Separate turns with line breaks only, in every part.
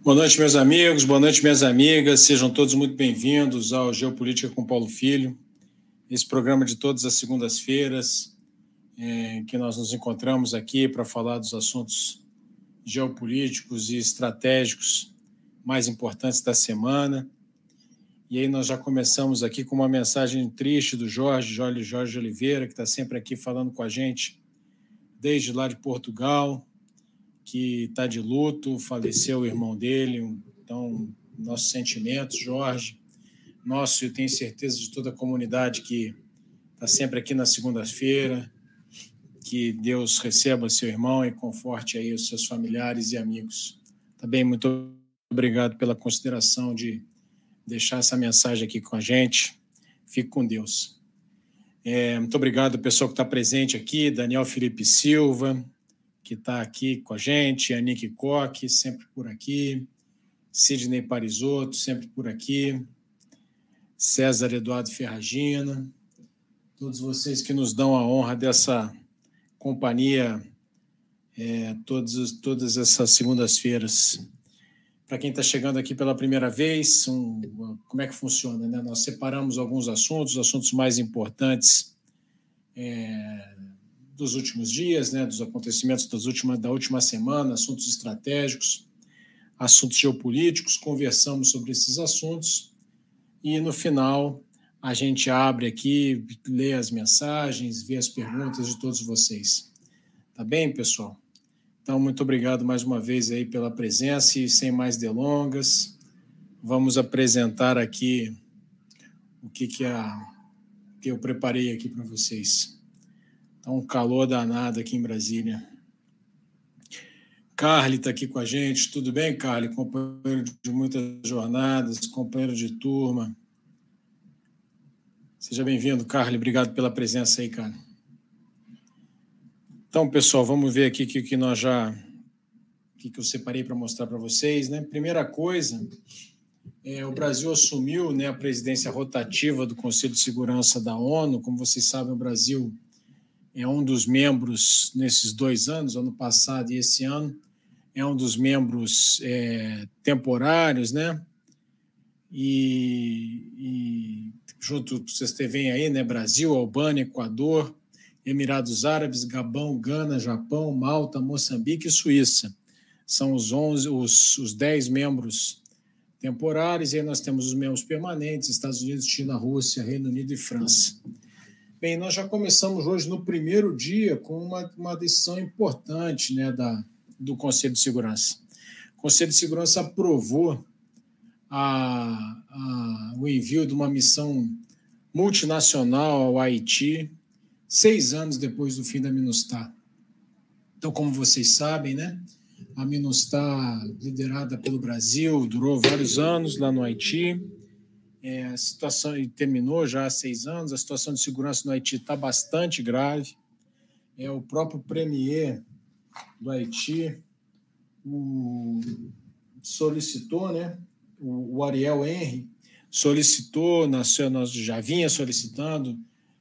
Boa noite, meus amigos, boa noite, minhas amigas. Sejam todos muito bem-vindos ao Geopolítica com Paulo Filho, esse programa de todas as segundas-feiras, que nós nos encontramos aqui para falar dos assuntos geopolíticos e estratégicos mais importantes da semana. E aí nós já começamos aqui com uma mensagem triste do Jorge Oliveira, que está sempre aqui falando com a gente desde lá de Portugal, que está de luto, faleceu o irmão dele. Então, nossos sentimentos, Jorge, nosso, eu tenho certeza de toda a comunidade que está sempre aqui na segunda-feira, que Deus receba seu irmão e conforte aí os seus familiares e amigos. Também muito obrigado pela consideração de deixar essa mensagem aqui com a gente. Fique com Deus. Muito obrigado ao pessoal que está presente aqui, Daniel Felipe Silva, que está aqui com a gente, Anique Koch, sempre por aqui, Sidney Parisotto, sempre por aqui, César Eduardo Ferragina, todos vocês que nos dão a honra dessa companhia todas essas segundas-feiras. Para quem está chegando aqui pela primeira vez, como é que funciona, né? Nós separamos alguns assuntos mais importantes dos últimos dias, né, dos acontecimentos da última semana, assuntos estratégicos, assuntos geopolíticos, conversamos sobre esses assuntos e, no final, a gente abre aqui, lê as mensagens, vê as perguntas de todos vocês. Tá bem, pessoal? Então, muito obrigado mais uma vez aí pela presença e, sem mais delongas, vamos apresentar aqui o que eu preparei aqui para vocês. Está um calor danado aqui em Brasília. Carly está aqui com a gente. Tudo bem, Carly? Companheiro de muitas jornadas, companheiro de turma. Seja bem-vindo, Carly. Obrigado pela presença aí, cara. Então, pessoal, vamos ver aqui o que eu separei para mostrar para vocês, né? Primeira coisa, o Brasil assumiu, né, a presidência rotativa do Conselho de Segurança da ONU. Como vocês sabem, o Brasil é um dos membros nesses 2 anos, ano passado e esse ano, é um dos membros temporários, né? E junto, vocês veem aí, né? Brasil, Albânia, Equador, Emirados Árabes, Gabão, Gana, Japão, Malta, Moçambique e Suíça. São os 10 membros temporários, e aí nós temos os membros permanentes, Estados Unidos, China, Rússia, Reino Unido e França. Bem, nós já começamos hoje no primeiro dia com uma decisão importante, né, do Conselho de Segurança. O Conselho de Segurança aprovou o envio de uma missão multinacional ao Haiti 6 anos depois do fim da MINUSTAH. Então, como vocês sabem, né, a MINUSTAH, liderada pelo Brasil, durou vários anos lá no Haiti. A situação terminou já há 6 anos, a situação de segurança no Haiti está bastante grave. O próprio premier do Haiti solicitou, né, o Ariel Henry solicitou, nós já vinha solicitando,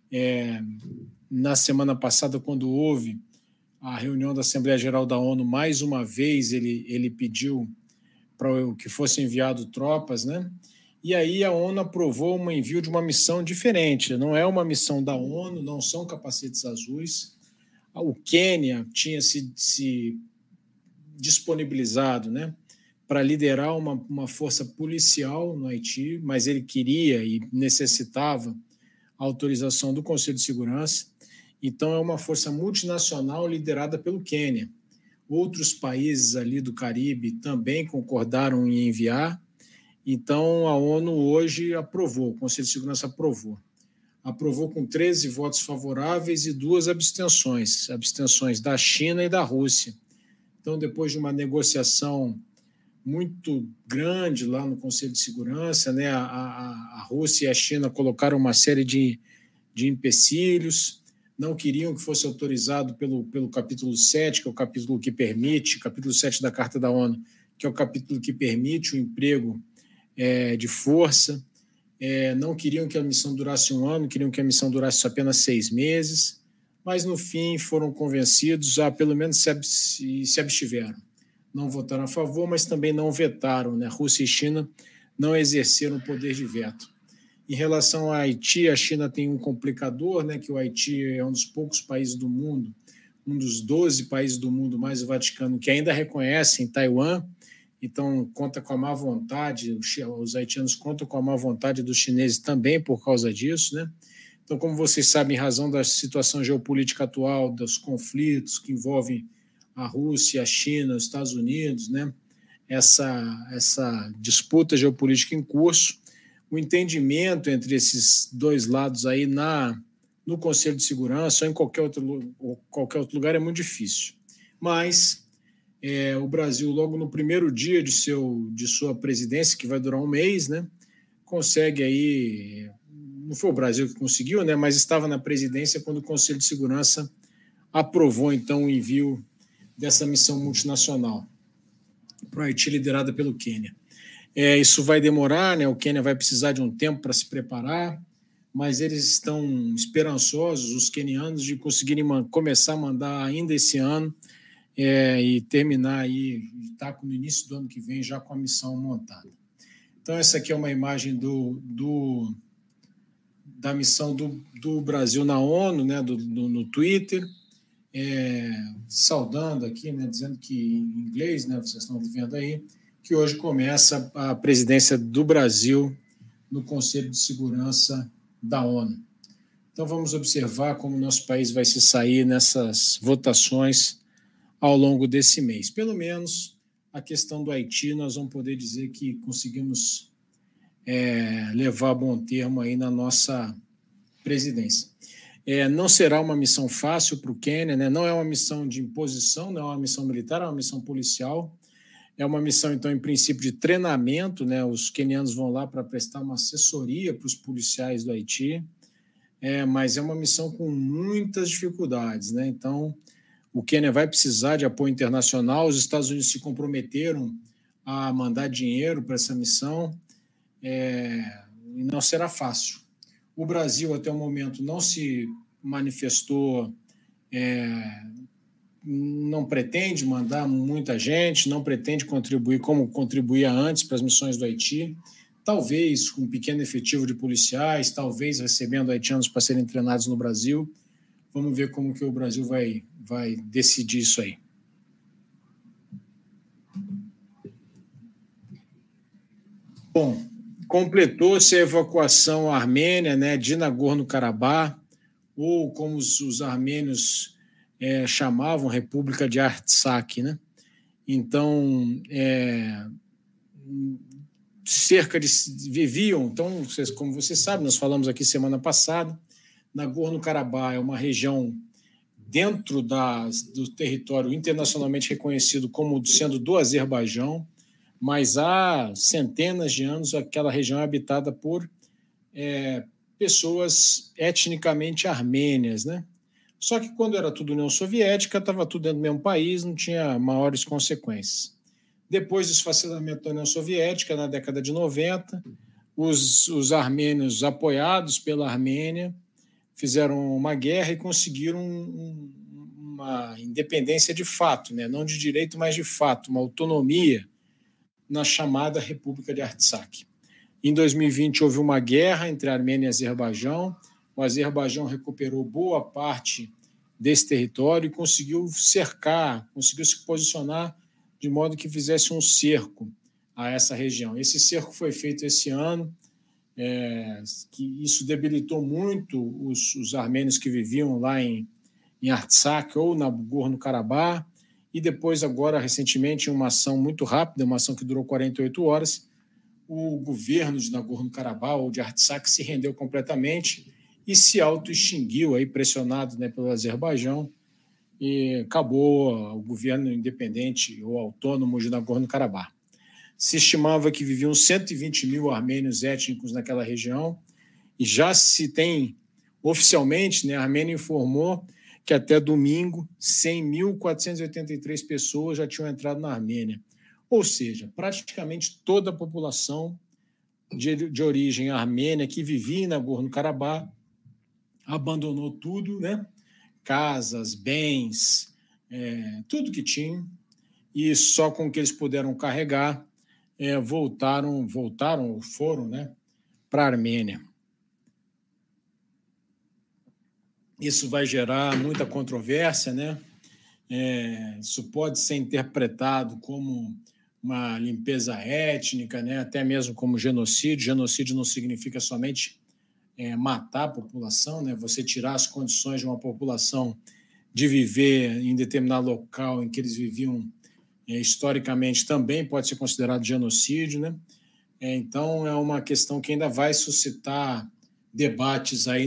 na semana passada, quando houve a reunião da Assembleia Geral da ONU, mais uma vez ele pediu para que fosse enviado tropas, né? E aí a ONU aprovou um envio de uma missão diferente. Não é uma missão da ONU, não são capacetes azuis. O Quênia tinha se disponibilizado, né, para liderar uma força policial no Haiti, mas ele queria e necessitava a autorização do Conselho de Segurança. Então é uma força multinacional liderada pelo Quênia. Outros países ali do Caribe também concordaram em enviar. Então, a ONU hoje aprovou, o Conselho de Segurança aprovou com 13 votos favoráveis e 2 abstenções da China e da Rússia. Então, depois de uma negociação muito grande lá no Conselho de Segurança, né, a Rússia e a China colocaram uma série de empecilhos, não queriam que fosse autorizado pelo capítulo 7, que é o capítulo que permite, capítulo 7 da Carta da ONU, que é o capítulo que permite o emprego de força, não queriam que a missão durasse 1 ano, queriam que a missão durasse apenas 6 meses, mas no fim foram convencidos a pelo menos se abstiveram. não votaram a favor, mas também não vetaram, né? Rússia e China não exerceram o poder de veto. Em relação a Haiti, a China tem um complicador, né? Que o Haiti é um dos poucos países do mundo, um dos 12 países do mundo mais o Vaticano, que ainda reconhecem Taiwan. Então, conta com a má vontade, os haitianos contam com a má vontade dos chineses também por causa disso, né? Então, como vocês sabem, em razão da situação geopolítica atual, dos conflitos que envolvem a Rússia, a China, os Estados Unidos, né? Essa disputa geopolítica em curso, o entendimento entre esses dois lados aí no Conselho de Segurança ou em qualquer outro lugar é muito difícil. Mas o Brasil, logo no primeiro dia de sua presidência, que vai durar um mês, né, consegue aí, não foi o Brasil que conseguiu, né, mas estava na presidência quando o Conselho de Segurança aprovou, então, o envio dessa missão multinacional para o Haiti, liderada pelo Quênia. Isso vai demorar, né, o Quênia vai precisar de um tempo para se preparar, mas eles estão esperançosos, os quenianos, de conseguirem começar a mandar ainda esse ano e terminar aí, está no início do ano que vem já com a missão montada. Então, essa aqui é uma imagem da missão do Brasil na ONU, né, no Twitter, saudando aqui, né, dizendo que em inglês, né, vocês estão vendo aí, que hoje começa a presidência do Brasil no Conselho de Segurança da ONU. Então, vamos observar como o nosso país vai se sair nessas votações ao longo desse mês. Pelo menos a questão do Haiti, nós vamos poder dizer que conseguimos levar a bom termo aí na nossa presidência. Não será uma missão fácil para o Quênia, né? Não é uma missão de imposição, não é uma missão militar, é uma missão policial. É uma missão, então, em princípio, de treinamento, né? Os quenianos vão lá para prestar uma assessoria para os policiais do Haiti, mas é uma missão com muitas dificuldades, né? Então, o Quênia vai precisar de apoio internacional, os Estados Unidos se comprometeram a mandar dinheiro para essa missão, e não será fácil. O Brasil, até o momento, não se manifestou, não pretende mandar muita gente, não pretende contribuir como contribuía antes para as missões do Haiti, talvez com um pequeno efetivo de policiais, talvez recebendo haitianos para serem treinados no Brasil. Vamos ver como que o Brasil vai decidir isso aí. Bom, completou-se a evacuação armênia, né, de Nagorno-Karabakh, ou como os armênios chamavam, República de Artsakh, né? Então, viviam, então, como vocês sabem, nós falamos aqui semana passada, Nagorno-Karabakh é uma região dentro do território internacionalmente reconhecido como sendo do Azerbaijão, mas há centenas de anos aquela região é habitada por pessoas etnicamente armênias, né? Só que quando era tudo União Soviética, estava tudo dentro do mesmo país, não tinha maiores consequências. Depois do esfacelamento da União Soviética, na década de 90, os armênios, apoiados pela Armênia, fizeram uma guerra e conseguiram uma independência de fato, né? Não de direito, mas de fato, uma autonomia na chamada República de Artsakh. Em 2020, houve uma guerra entre a Armênia e Azerbaijão. O Azerbaijão recuperou boa parte desse território e conseguiu cercar, conseguiu se posicionar de modo que fizesse um cerco a essa região. Esse cerco foi feito esse ano, que isso debilitou muito os armênios que viviam lá em Artsakh ou na Nagorno-Karabakh, e depois, agora, recentemente, uma ação muito rápida, uma ação que durou 48 horas, o governo de Nagorno-Karabakh ou de Artsakh se rendeu completamente e se auto-extinguiu, aí, pressionado, né, pelo Azerbaijão, e acabou o governo independente ou autônomo de Nagorno-Karabakh. Se estimava que viviam 120 mil armênios étnicos naquela região, e já se tem, oficialmente, né, a Armênia informou que até domingo 100.483 pessoas já tinham entrado na Armênia. Ou seja, praticamente toda a população de origem armênia que vivia em Nagorno-Karabakh abandonou tudo, né? Casas, bens, tudo que tinha, e só com o que eles puderam carregar foram, né, para a Armênia. Isso vai gerar muita controvérsia, né? Isso pode ser interpretado como uma limpeza étnica, né? Até mesmo como genocídio. Genocídio não significa somente matar a população, né? Você tirar as condições de uma população de viver em determinado local em que eles viviam historicamente também pode ser considerado genocídio, né? Então é uma questão que ainda vai suscitar debates aí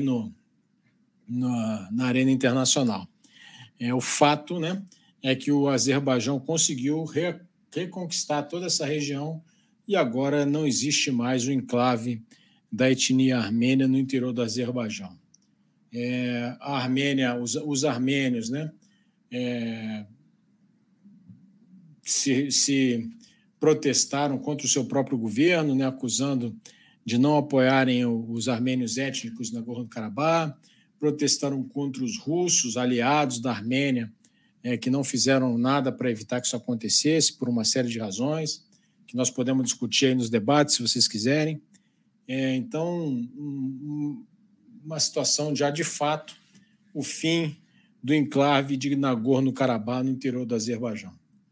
na arena internacional. O fato, né, é que o Azerbaijão conseguiu reconquistar toda essa região e agora não existe mais o enclave da etnia armênia no interior do Azerbaijão. A Armênia, os armênios, né, se protestaram contra o seu próprio governo, né, acusando de não apoiarem os armênios étnicos na Nagorno-Karabakh, protestaram contra os russos, aliados da Armênia, que não fizeram nada para evitar que isso acontecesse, por uma série de razões, que nós podemos discutir aí nos debates, se vocês quiserem. Então, uma situação já de fato, o fim do enclave de Nagorno-Karabakh no interior do Azerbaijão.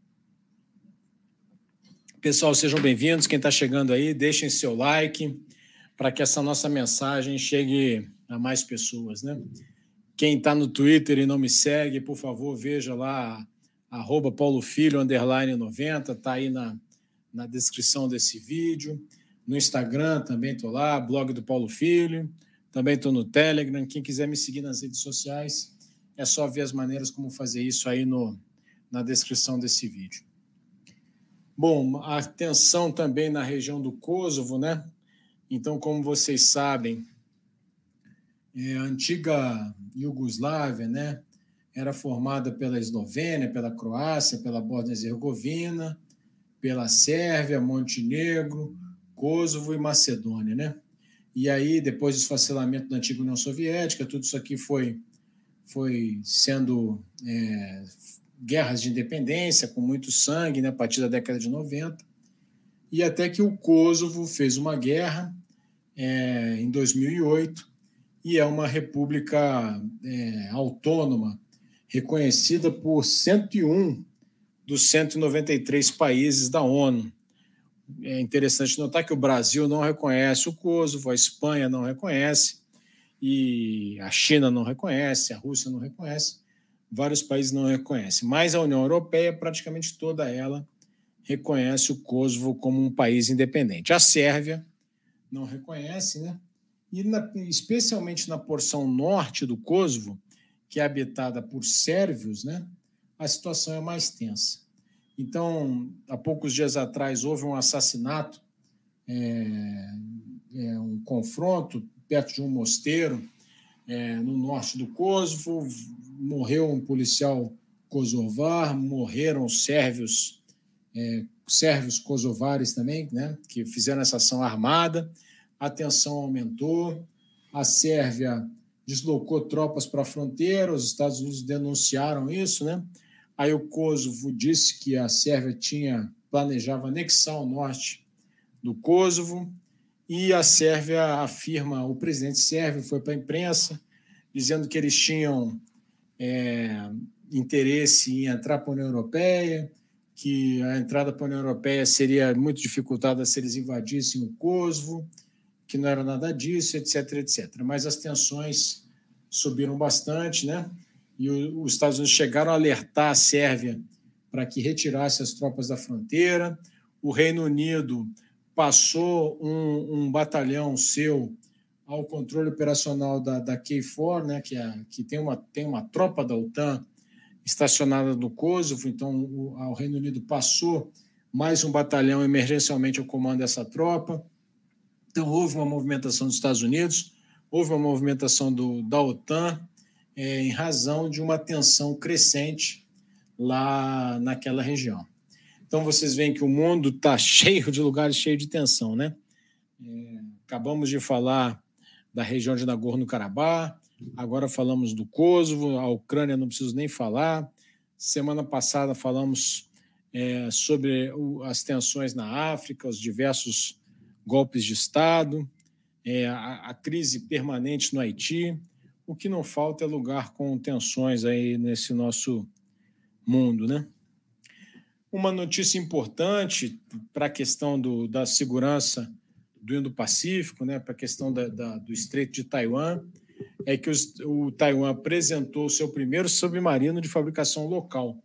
Pessoal, sejam bem-vindos. Quem está chegando aí, deixem seu like para que essa nossa mensagem chegue a mais pessoas, né? Quem está no Twitter e não me segue, por favor, veja lá, @paulofilho_90, está aí na descrição desse vídeo. No Instagram também estou lá, blog do Paulo Filho, também estou no Telegram. Quem quiser me seguir nas redes sociais, é só ver as maneiras como fazer isso aí na descrição desse vídeo. Bom, a tensão também na região do Kosovo, né? Então, como vocês sabem, a antiga Iugoslávia, né, era formada pela Eslovênia, pela Croácia, pela Bósnia-Herzegovina, pela Sérvia, Montenegro, Kosovo e Macedônia, né? E aí, depois do esfacelamento da antiga União Soviética, tudo isso aqui foi sendo guerras de independência, com muito sangue, né, a partir da década de 90, e até que o Kosovo fez uma guerra em 2008, e é uma república autônoma, reconhecida por 101 dos 193 países da ONU. É interessante notar que o Brasil não reconhece o Kosovo, a Espanha não reconhece, e a China não reconhece, a Rússia não reconhece, vários países não reconhecem. Mas a União Europeia, praticamente toda ela, reconhece o Kosovo como um país independente. A Sérvia não reconhece, né? E especialmente na porção norte do Kosovo, que é habitada por sérvios, né, a situação é mais tensa. Então, há poucos dias atrás, houve um assassinato, um confronto perto de um mosteiro no norte do Kosovo, morreu um policial kosovar, morreram sérvios kosovares também, né, que fizeram essa ação armada. A tensão aumentou, a Sérvia deslocou tropas para a fronteira, os Estados Unidos denunciaram isso, né? Aí o Kosovo disse que a Sérvia planejava anexar o norte do Kosovo, e a Sérvia afirma, o presidente sérvio foi para a imprensa, dizendo que eles tinham interesse em entrar para a União Europeia, que a entrada para a União Europeia seria muito dificultada se eles invadissem o Kosovo, que não era nada disso, etc, etc. Mas as tensões subiram bastante, né? E os Estados Unidos chegaram a alertar a Sérvia para que retirasse as tropas da fronteira. O Reino Unido passou um batalhão seu ao controle operacional da KFOR, né? Que tem uma tropa da OTAN estacionada no Kosovo. Então, o Reino Unido passou mais um batalhão emergencialmente ao comando dessa tropa. Então, houve uma movimentação dos Estados Unidos, houve uma movimentação da OTAN, em razão de uma tensão crescente lá naquela região. Então, vocês veem que o mundo está cheio de lugares cheios de tensão, né? Acabamos de falar da região de Nagorno-Karabakh, agora falamos do Kosovo, a Ucrânia não preciso nem falar. Semana passada falamos sobre as tensões na África, os diversos golpes de Estado, a crise permanente no Haiti. O que não falta é lugar com tensões aí nesse nosso mundo, né? Uma notícia importante para a questão da segurança do Indo-Pacífico, né, para a questão do Estreito de Taiwan, é que o Taiwan apresentou o seu primeiro submarino de fabricação local.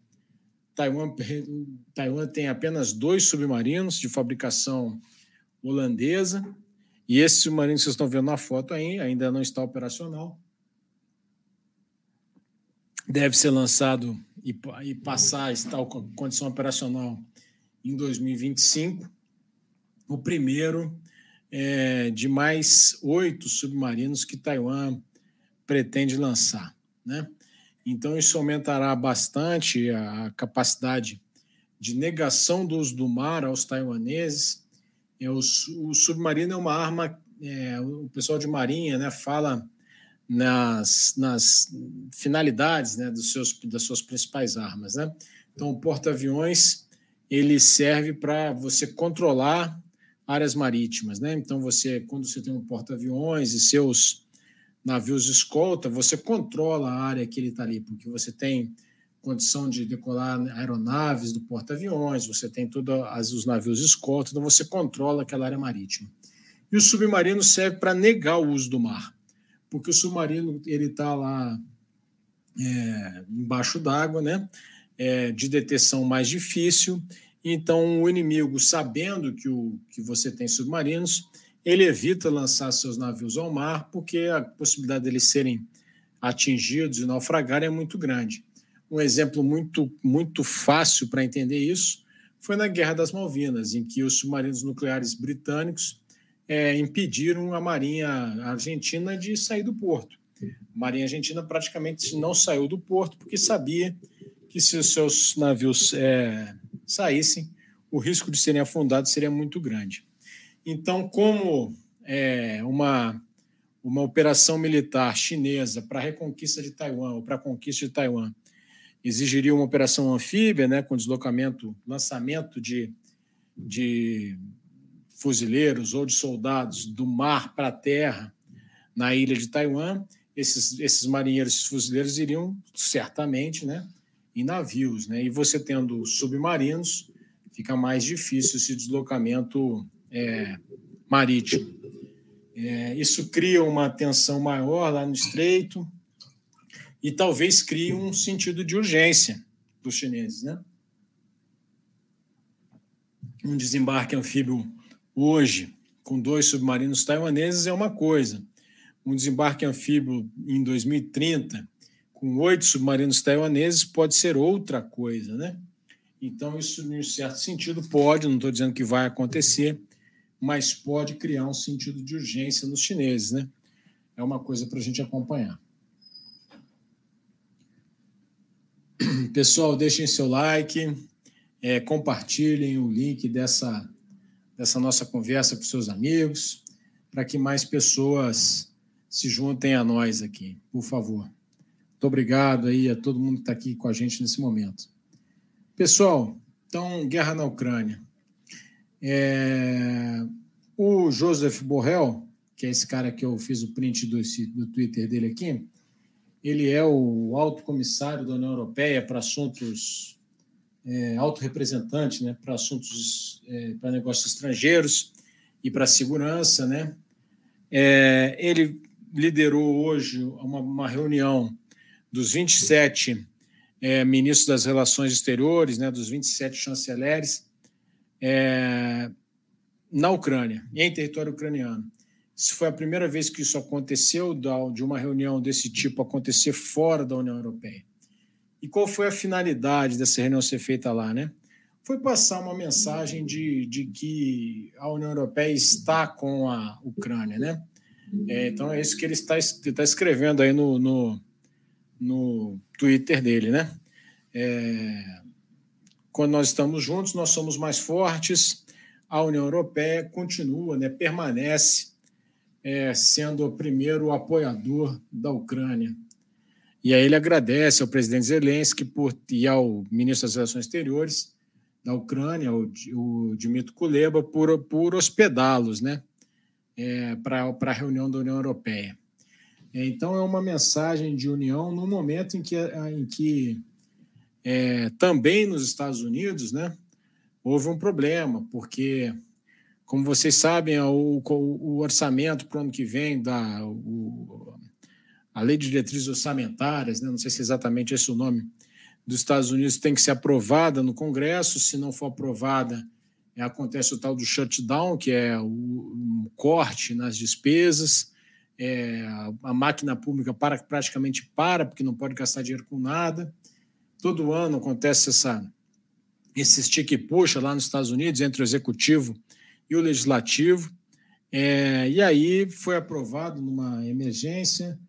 Taiwan tem apenas 2 submarinos de fabricação holandesa, e esse submarino que vocês estão vendo na foto aí ainda não está operacional. Deve ser lançado e passar a estar com condição operacional em 2025. O primeiro de mais 8 submarinos que Taiwan pretende lançar, né? Então, isso aumentará bastante a capacidade de negação do uso do mar aos taiwaneses. O submarino é uma arma, o pessoal de marinha, né, fala nas finalidades, né, das suas principais armas, né? Então, o porta-aviões ele serve para você controlar áreas marítimas, né? Então, quando você tem um porta-aviões e seus navios escolta, você controla a área que ele está ali, porque você tem condição de decolar aeronaves do porta-aviões, você tem todos os navios escolta, então você controla aquela área marítima. E o submarino serve para negar o uso do mar, porque o submarino ele está lá embaixo d'água, né? De detecção mais difícil. Então, o inimigo, sabendo que você tem submarinos, ele evita lançar seus navios ao mar, porque a possibilidade deles serem atingidos e naufragarem é muito grande. Um exemplo muito fácil para entender isso foi na Guerra das Malvinas, em que os submarinos nucleares britânicos impediram a Marinha Argentina de sair do porto. A Marinha Argentina praticamente não saiu do porto porque sabia que se os seus navios saíssem, o risco de serem afundados seria muito grande. Então, como uma operação militar chinesa para a reconquista de Taiwan ou para a conquista de Taiwan exigiria uma operação anfíbia, né, com lançamento de fuzileiros ou de soldados do mar para a terra na ilha de Taiwan, esses marinheiros, esses fuzileiros iriam certamente, né, em navios, né, e você tendo submarinos, fica mais difícil esse deslocamento marítimo. Isso cria uma tensão maior lá no Estreito e talvez crie um sentido de urgência para os chineses, né? Um desembarque anfíbio hoje, com 2 submarinos taiwaneses, é uma coisa. Um desembarque anfíbio em 2030, com 8 submarinos taiwaneses, pode ser outra coisa, né? Então, isso, em certo sentido, não estou dizendo que vai acontecer, mas pode criar um sentido de urgência nos chineses, né? É uma coisa para a gente acompanhar. Pessoal, deixem seu like, compartilhem o link dessa nossa conversa com seus amigos, para que mais pessoas se juntem a nós aqui, por favor. Muito obrigado aí a todo mundo que está aqui com a gente nesse momento. Pessoal, então, guerra na Ucrânia. O Joseph Borrell, que é esse cara que eu fiz o print do Twitter dele aqui, ele é o alto comissário da União Europeia para assuntos, alto representante, né, para assuntos, para negócios estrangeiros e para segurança, né? Ele liderou hoje uma reunião dos 27 ministros das Relações Exteriores, né, dos 27 chanceleres, na Ucrânia, em território ucraniano. Isso foi a primeira vez que isso aconteceu, de uma reunião desse tipo acontecer fora da União Europeia. E qual foi a finalidade dessa reunião ser feita lá, né? Foi passar uma mensagem de que a União Europeia está com a Ucrânia, né? Então, é isso que ele está escrevendo aí no Twitter dele, né? Quando nós estamos juntos, nós somos mais fortes. A União Europeia continua, né, permanece sendo o primeiro apoiador da Ucrânia. E aí ele agradece ao presidente Zelensky e ao ministro das Relações Exteriores da Ucrânia, o Dmytro Kuleba, por hospedá-los, né, para a reunião da União Europeia. Então, é uma mensagem de união no momento em que também nos Estados Unidos, né, houve um problema, porque, como vocês sabem, o orçamento para o ano que vem, a Lei de Diretrizes Orçamentárias, né, não sei se é exatamente esse o nome, dos Estados Unidos, tem que ser aprovada no Congresso. Se não for aprovada, acontece o tal do shutdown, que é um corte nas despesas. A máquina pública praticamente para, porque não pode gastar dinheiro com nada. Todo ano acontece esse stick e puxa lá nos Estados Unidos entre o executivo e o legislativo. E aí foi aprovado numa emergência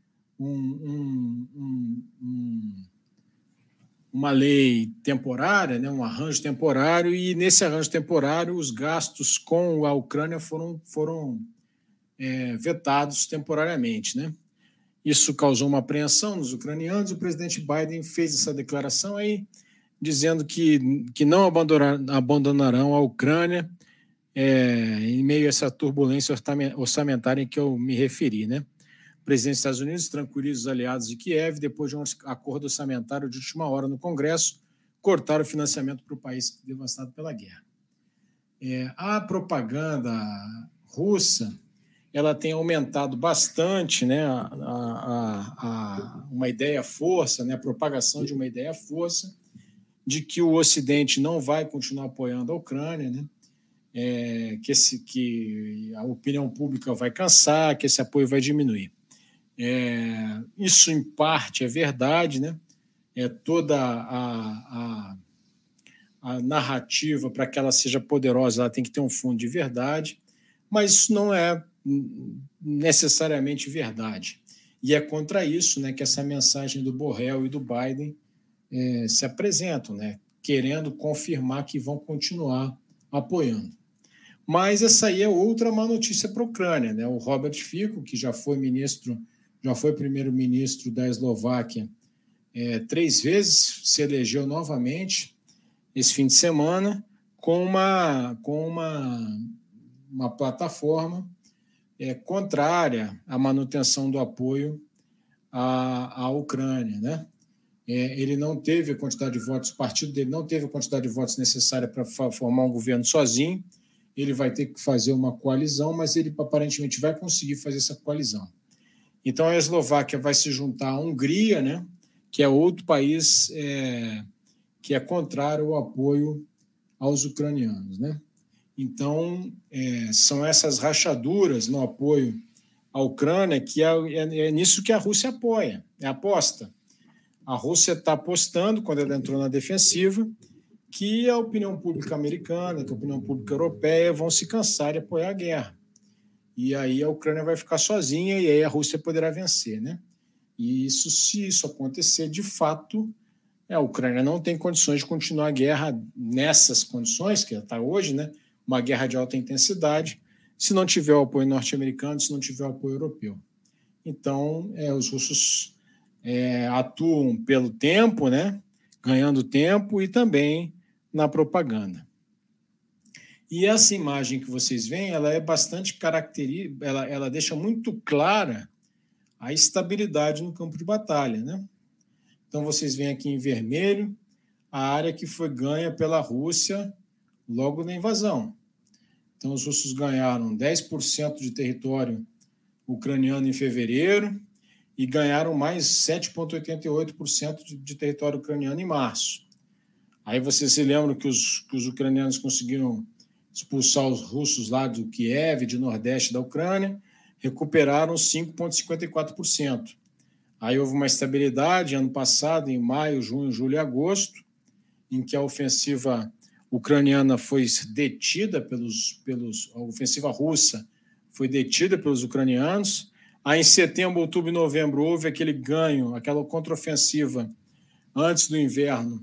uma lei temporária, né, um arranjo temporário, e nesse arranjo temporário os gastos com a Ucrânia foram vetados temporariamente, né? Isso causou uma apreensão nos ucranianos. O presidente Biden fez essa declaração aí, dizendo que não abandonarão a Ucrânia em meio a essa turbulência orçamentária em que eu me referi, né? O presidente dos Estados Unidos tranquiliza os aliados de Kiev depois de um acordo orçamentário de última hora no Congresso, cortar o financiamento para o país devastado pela guerra. A propaganda russa, ela tem aumentado bastante, né, uma ideia-força, né, a propagação de uma ideia-força de que o Ocidente não vai continuar apoiando a Ucrânia, né, que a opinião pública vai cansar, que esse apoio vai diminuir. Isso, em parte, é verdade, né? Toda a narrativa, para que ela seja poderosa, ela tem que ter um fundo de verdade, mas isso não é necessariamente verdade. E é contra isso, né, que essa mensagem do Borrell e do Biden se apresentam, né, querendo confirmar que vão continuar apoiando. Mas essa aí é outra má notícia para a Ucrânia, né? O Robert Fico, que já foi primeiro-ministro da Eslováquia 3 vezes, se elegeu novamente esse fim de semana com uma plataforma contrária à manutenção do apoio à Ucrânia, né? Ele não teve a quantidade de votos, o partido dele não teve a quantidade de votos necessária para formar um governo sozinho. Ele vai ter que fazer uma coalizão, mas ele aparentemente vai conseguir fazer essa coalizão. Então, a Eslováquia vai se juntar à Hungria, né, que é outro país que é contrário ao apoio aos ucranianos, né? Então, são essas rachaduras no apoio à Ucrânia que é nisso que a Rússia aposta. A Rússia está apostando, quando ela entrou na defensiva, que a opinião pública americana, que a opinião pública europeia vão se cansar de apoiar a guerra. E aí a Ucrânia vai ficar sozinha e aí a Rússia poderá vencer, né? E isso, se isso acontecer, de fato, a Ucrânia não tem condições de continuar a guerra nessas condições que está hoje, né? Uma guerra de alta intensidade, se não tiver o apoio norte-americano, se não tiver o apoio europeu. Então, os russos atuam pelo tempo, né? Ganhando tempo, e também na propaganda. E essa imagem que vocês veem, ela é bastante característica, ela deixa muito clara a estabilidade no campo de batalha, né? Então, vocês veem aqui em vermelho a área que foi ganha pela Rússia logo na invasão. Então, os russos ganharam 10% de território ucraniano em fevereiro e ganharam mais 7,88% de território ucraniano em março. Aí vocês se lembram que os ucranianos conseguiram expulsar os russos lá do Kiev, de nordeste da Ucrânia, recuperaram 5,54%. Aí houve uma estabilidade ano passado, em maio, junho, julho e agosto, em que a ofensiva ucraniana foi detida a ofensiva russa foi detida pelos ucranianos. Aí, em setembro, outubro e novembro, houve aquele ganho, aquela contraofensiva antes do inverno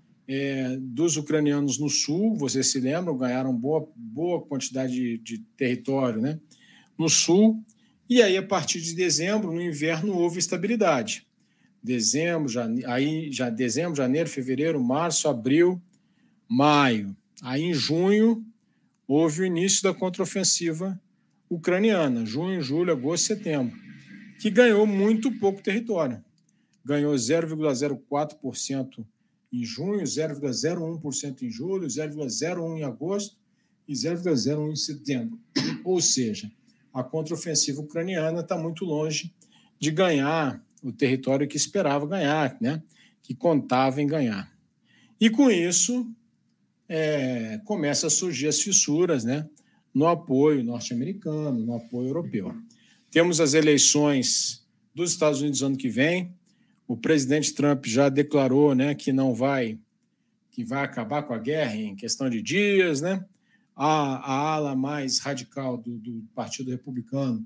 dos ucranianos no sul. Vocês se lembram, ganharam boa quantidade de território, né, no sul. E aí, a partir de dezembro, no inverno, houve estabilidade. Dezembro, janeiro, fevereiro, março, abril, maio. Aí, em junho, houve o início da contraofensiva ucraniana, junho, julho, agosto, setembro, que ganhou muito pouco território. Ganhou 0,04% em junho, 0,01% em julho, 0,01% em agosto e 0,01% em setembro. Ou seja, a contraofensiva ucraniana está muito longe de ganhar o território que esperava ganhar, né? Que contava em ganhar. E com isso, começa a surgir as fissuras, né? No apoio norte-americano, no apoio europeu. Temos as eleições dos Estados Unidos ano que vem. O presidente Trump já declarou, né, que vai acabar com a guerra em questão de dias, né? A ala mais radical do Partido Republicano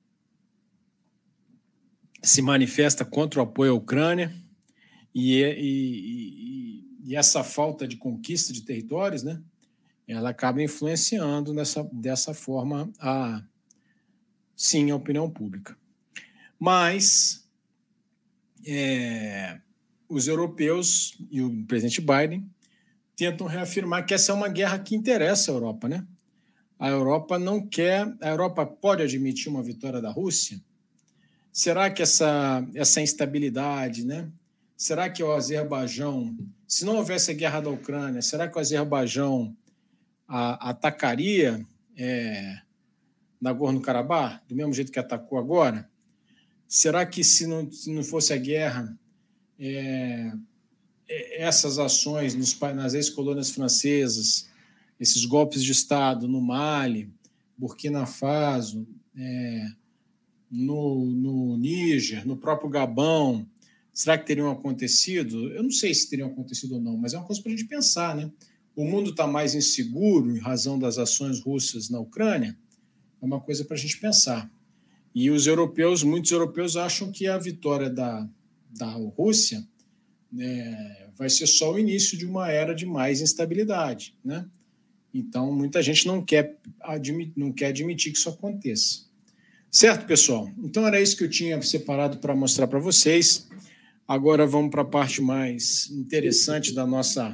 se manifesta contra o apoio à Ucrânia e essa falta de conquista de territórios, né? Ela acaba influenciando dessa forma a opinião pública. Mas os europeus e o presidente Biden tentam reafirmar que essa é uma guerra que interessa a Europa, né? A Europa não quer... A Europa pode admitir uma vitória da Rússia? Será que essa instabilidade, né? Será que o Azerbaijão... Se não houvesse a guerra da Ucrânia, será que o Azerbaijão atacaria Nagorno-Karabakh, do mesmo jeito que atacou agora? Será que se não fosse a guerra, essas ações nas ex-colônias francesas, esses golpes de Estado no Mali, Burkina Faso, no Níger, no próprio Gabão, será que teriam acontecido? Eu não sei se teriam acontecido ou não, mas é uma coisa para a gente pensar, né? O mundo está mais inseguro em razão das ações russas na Ucrânia, é uma coisa para a gente pensar. E muitos europeus acham que a vitória da Rússia vai ser só o início de uma era de mais instabilidade, né? Então, muita gente não quer admitir que isso aconteça. Certo, pessoal? Então, era isso que eu tinha separado para mostrar para vocês. Agora vamos para a parte mais interessante da nossa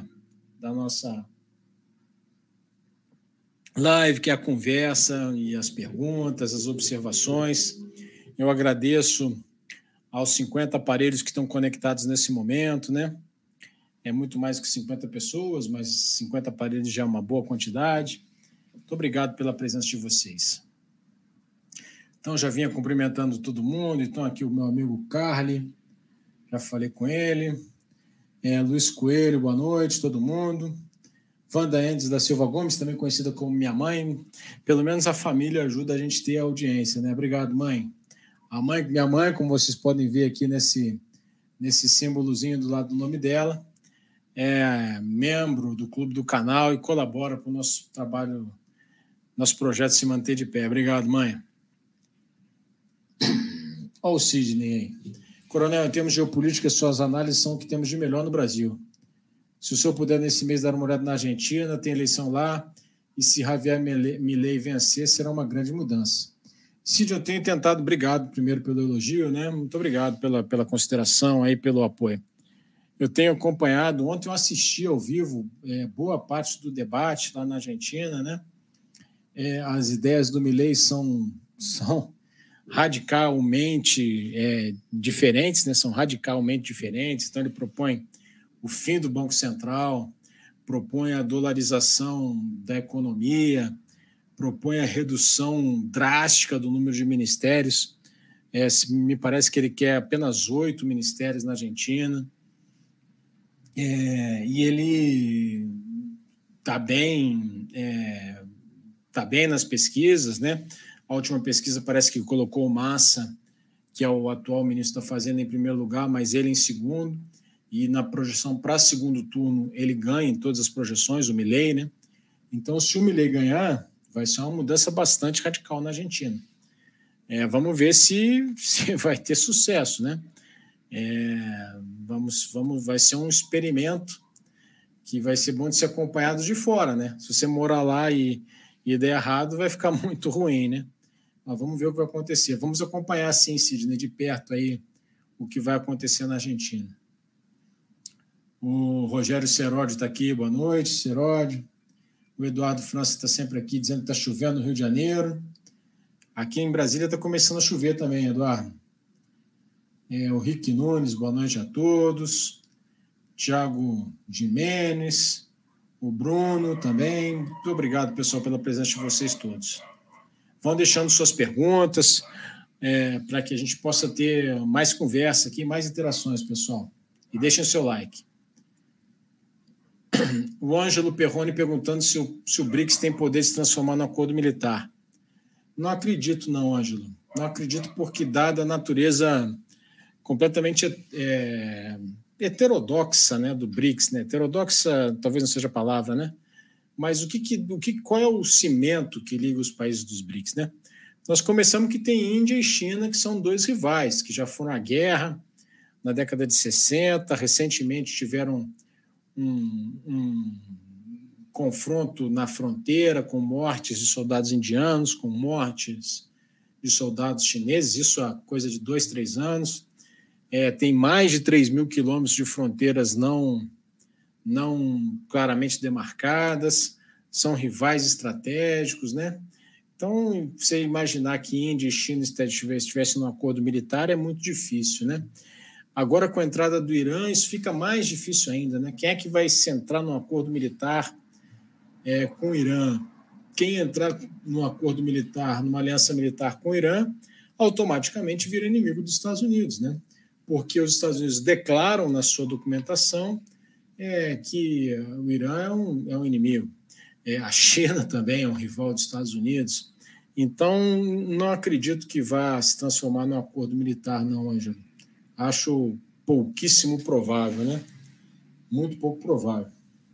live, que é a conversa e as perguntas, as observações. Eu agradeço aos 50 aparelhos que estão conectados nesse momento, né? É muito mais que 50 pessoas, mas 50 aparelhos já é uma boa quantidade. Muito obrigado pela presença de vocês. Então, já vinha cumprimentando todo mundo. Então, aqui o meu amigo Carly, já falei com ele. Luiz Coelho, boa noite, todo mundo. Wanda Endes da Silva Gomes, também conhecida como minha mãe. Pelo menos a família ajuda a gente a ter audiência, né? Obrigado, mãe. Minha mãe, como vocês podem ver aqui nesse símbolozinho do lado do nome dela, é membro do clube do canal e colabora para o nosso trabalho, nosso projeto se manter de pé. Obrigado, mãe. Olha o Sidney aí. Coronel, em termos de geopolítica, suas análises são o que temos de melhor no Brasil. Se o senhor puder, nesse mês, dar uma olhada na Argentina, tem eleição lá, e se Javier Milei vencer, será uma grande mudança. Cid, eu tenho tentado, obrigado primeiro pelo elogio, né? Muito obrigado pela consideração aí, pelo apoio. Eu tenho acompanhado, ontem eu assisti ao vivo boa parte do debate lá na Argentina, né? As ideias do Milei são radicalmente diferentes, né? São radicalmente diferentes. Então, ele propõe o fim do Banco Central, propõe a dolarização da economia, propõe a redução drástica do número de ministérios. Me parece que ele quer apenas 8 ministérios na Argentina. E ele está bem nas pesquisas, né? A última pesquisa parece que colocou o Massa, que é o atual ministro da Fazenda, em primeiro lugar, mas ele em segundo. E na projeção para segundo turno, ele ganha em todas as projeções, o Milei, né? Então, se o Milei ganhar, vai ser uma mudança bastante radical na Argentina. Vamos ver se vai ter sucesso, né? Vai ser um experimento que vai ser bom de ser acompanhado de fora, né? Se você morar lá e der errado, vai ficar muito ruim, né? Mas vamos ver o que vai acontecer. Vamos acompanhar, sim, Sidney, de perto aí o que vai acontecer na Argentina. O Rogério Seródio está aqui, boa noite, Seródio. O Eduardo França está sempre aqui dizendo que está chovendo no Rio de Janeiro. Aqui em Brasília está começando a chover também, Eduardo. O Rick Nunes, boa noite a todos. Tiago Jimenez, o Bruno também. Muito obrigado, pessoal, pela presença de vocês todos. Vão deixando suas perguntas para que a gente possa ter mais conversa aqui, mais interações, pessoal. E deixem o seu like. O Ângelo Perrone perguntando se o BRICS tem poder de se transformar no acordo militar. Não acredito, não, Ângelo. Não acredito porque, dada a natureza completamente heterodoxa, né, do BRICS, né? Heterodoxa talvez não seja a palavra, né? Mas qual é o cimento que liga os países dos BRICS, né? Nós começamos que tem Índia e China, que são dois rivais, que já foram à guerra na década de 60, recentemente tiveram um confronto na fronteira com mortes de soldados indianos, com mortes de soldados chineses, isso há coisa de 2, 3 anos. Tem mais de 3 mil quilômetros de fronteiras não claramente demarcadas, são rivais estratégicos, né? Então, você imaginar que Índia e China estivessem num acordo militar é muito difícil, né? Agora, com a entrada do Irã, isso fica mais difícil ainda, né? Quem é que vai se entrar num acordo militar com o Irã? Quem entrar num acordo militar, numa aliança militar com o Irã, automaticamente vira inimigo dos Estados Unidos, né? Porque os Estados Unidos declaram na sua documentação que o Irã é um inimigo. A China também é um rival dos Estados Unidos. Então, não acredito que vá se transformar num acordo militar, não, Ângelo. Acho pouquíssimo provável, né? Muito pouco provável.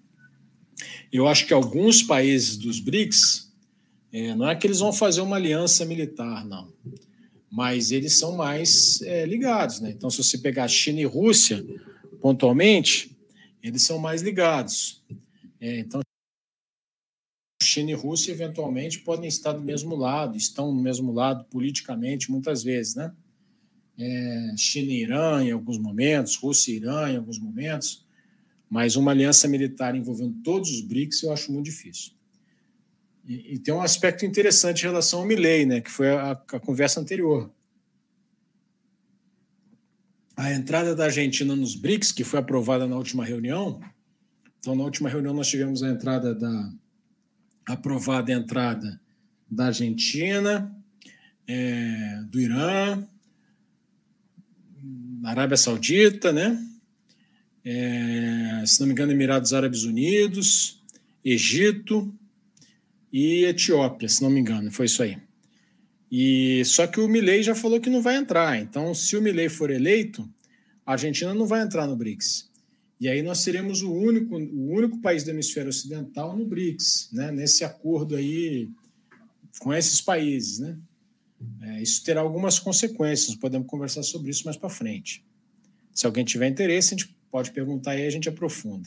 Eu acho que alguns países dos BRICS, não é que eles vão fazer uma aliança militar, não. Mas eles são mais ligados, né? Então, se você pegar China e Rússia, pontualmente, eles são mais ligados. Então, China e Rússia, eventualmente, podem estar do mesmo lado, estão no mesmo lado politicamente, muitas vezes, né? China e Irã em alguns momentos, Rússia e Irã em alguns momentos, mas uma aliança militar envolvendo todos os BRICS eu acho muito difícil. E tem um aspecto interessante em relação ao Milei, né, que foi a conversa anterior. A entrada da Argentina nos BRICS, que foi aprovada na última reunião, então na última reunião nós tivemos aprovada a entrada da Argentina, do Irã, Arábia Saudita, né? Se não me engano, Emirados Árabes Unidos, Egito e Etiópia, se não me engano, foi isso aí. Só que o Milei já falou que não vai entrar. Então, se o Milei for eleito, a Argentina não vai entrar no BRICS. E aí nós seremos o único país do hemisfério ocidental no BRICS, né? Nesse acordo aí com esses países, né? Isso terá algumas consequências, podemos conversar sobre isso mais para frente. Se alguém tiver interesse, a gente pode perguntar aí, a gente aprofunda.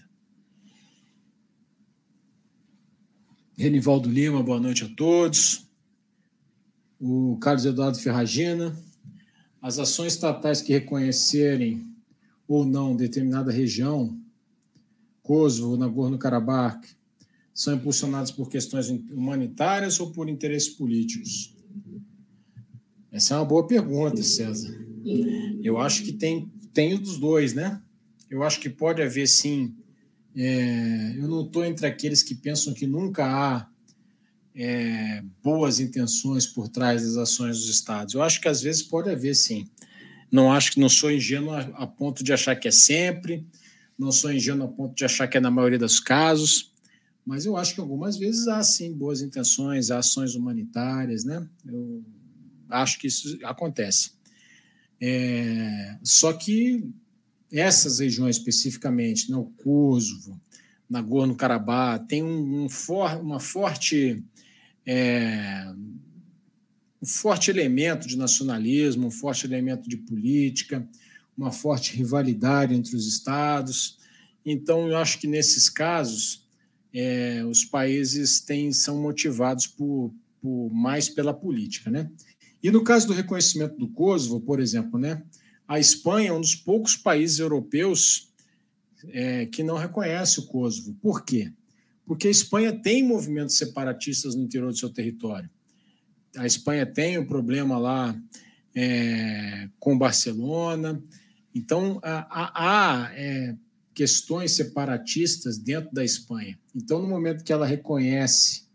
Renivaldo Lima, boa noite a todos. O Carlos Eduardo Ferragina. As ações estatais que reconhecerem ou não determinada região, Kosovo, Nagorno-Karabakh, são impulsionadas por questões humanitárias ou por interesses políticos? Essa é uma boa pergunta, César. Eu acho que tem dos dois, né? Eu acho que pode haver, sim. Eu não estou entre aqueles que pensam que nunca há boas intenções por trás das ações dos Estados. Eu acho que às vezes pode haver, sim. Não sou ingênuo a ponto de achar que é sempre, não sou ingênuo a ponto de achar que é na maioria dos casos, mas eu acho que algumas vezes há, sim, boas intenções, há ações humanitárias, né? Eu acho que isso acontece. Só que essas regiões especificamente, né, o Kosovo, Nagorno-Karabakh, tem um forte elemento de nacionalismo, um forte elemento de política, uma forte rivalidade entre os estados. Então, eu acho que nesses casos, os países são motivados mais pela política, né? E no caso do reconhecimento do Kosovo, por exemplo, né, a Espanha é um dos poucos países europeus que não reconhece o Kosovo. Por quê? Porque a Espanha tem movimentos separatistas no interior do seu território. A Espanha tem um problema lá com Barcelona. Então, há questões separatistas dentro da Espanha. Então, no momento que ela reconhece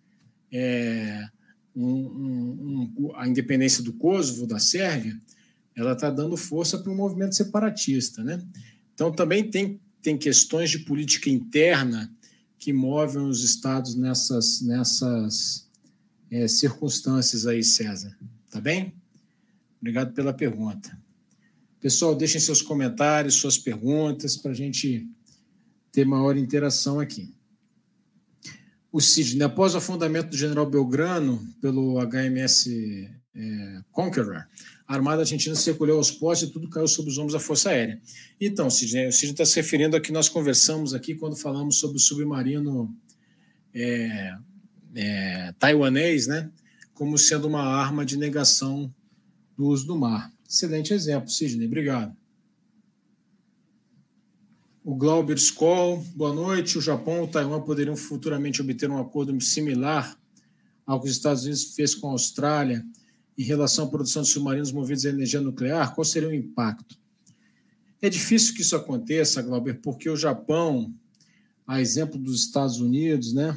a independência do Kosovo, da Sérvia, ela está dando força para um movimento separatista, né? Então, também tem questões de política interna que movem os estados nessas circunstâncias aí, César. Tá bem? Obrigado pela pergunta. Pessoal, deixem seus comentários, suas perguntas, para a gente ter maior interação aqui. O Sidney, após o afundamento do general Belgrano pelo HMS Conqueror, a Armada Argentina se recolheu aos postos e tudo caiu sob os ombros da Força Aérea. Então, Sidney, o Sidney está se referindo a que nós conversamos aqui quando falamos sobre o submarino taiwanês, né, como sendo uma arma de negação do uso do mar. Excelente exemplo, Sidney, obrigado. O Glauber Skoll, boa noite. O Japão e o Taiwan poderiam futuramente obter um acordo similar ao que os Estados Unidos fez com a Austrália em relação à produção de submarinos movidos a energia nuclear? Qual seria o impacto? É difícil que isso aconteça, Glauber, porque o Japão, a exemplo dos Estados Unidos, né,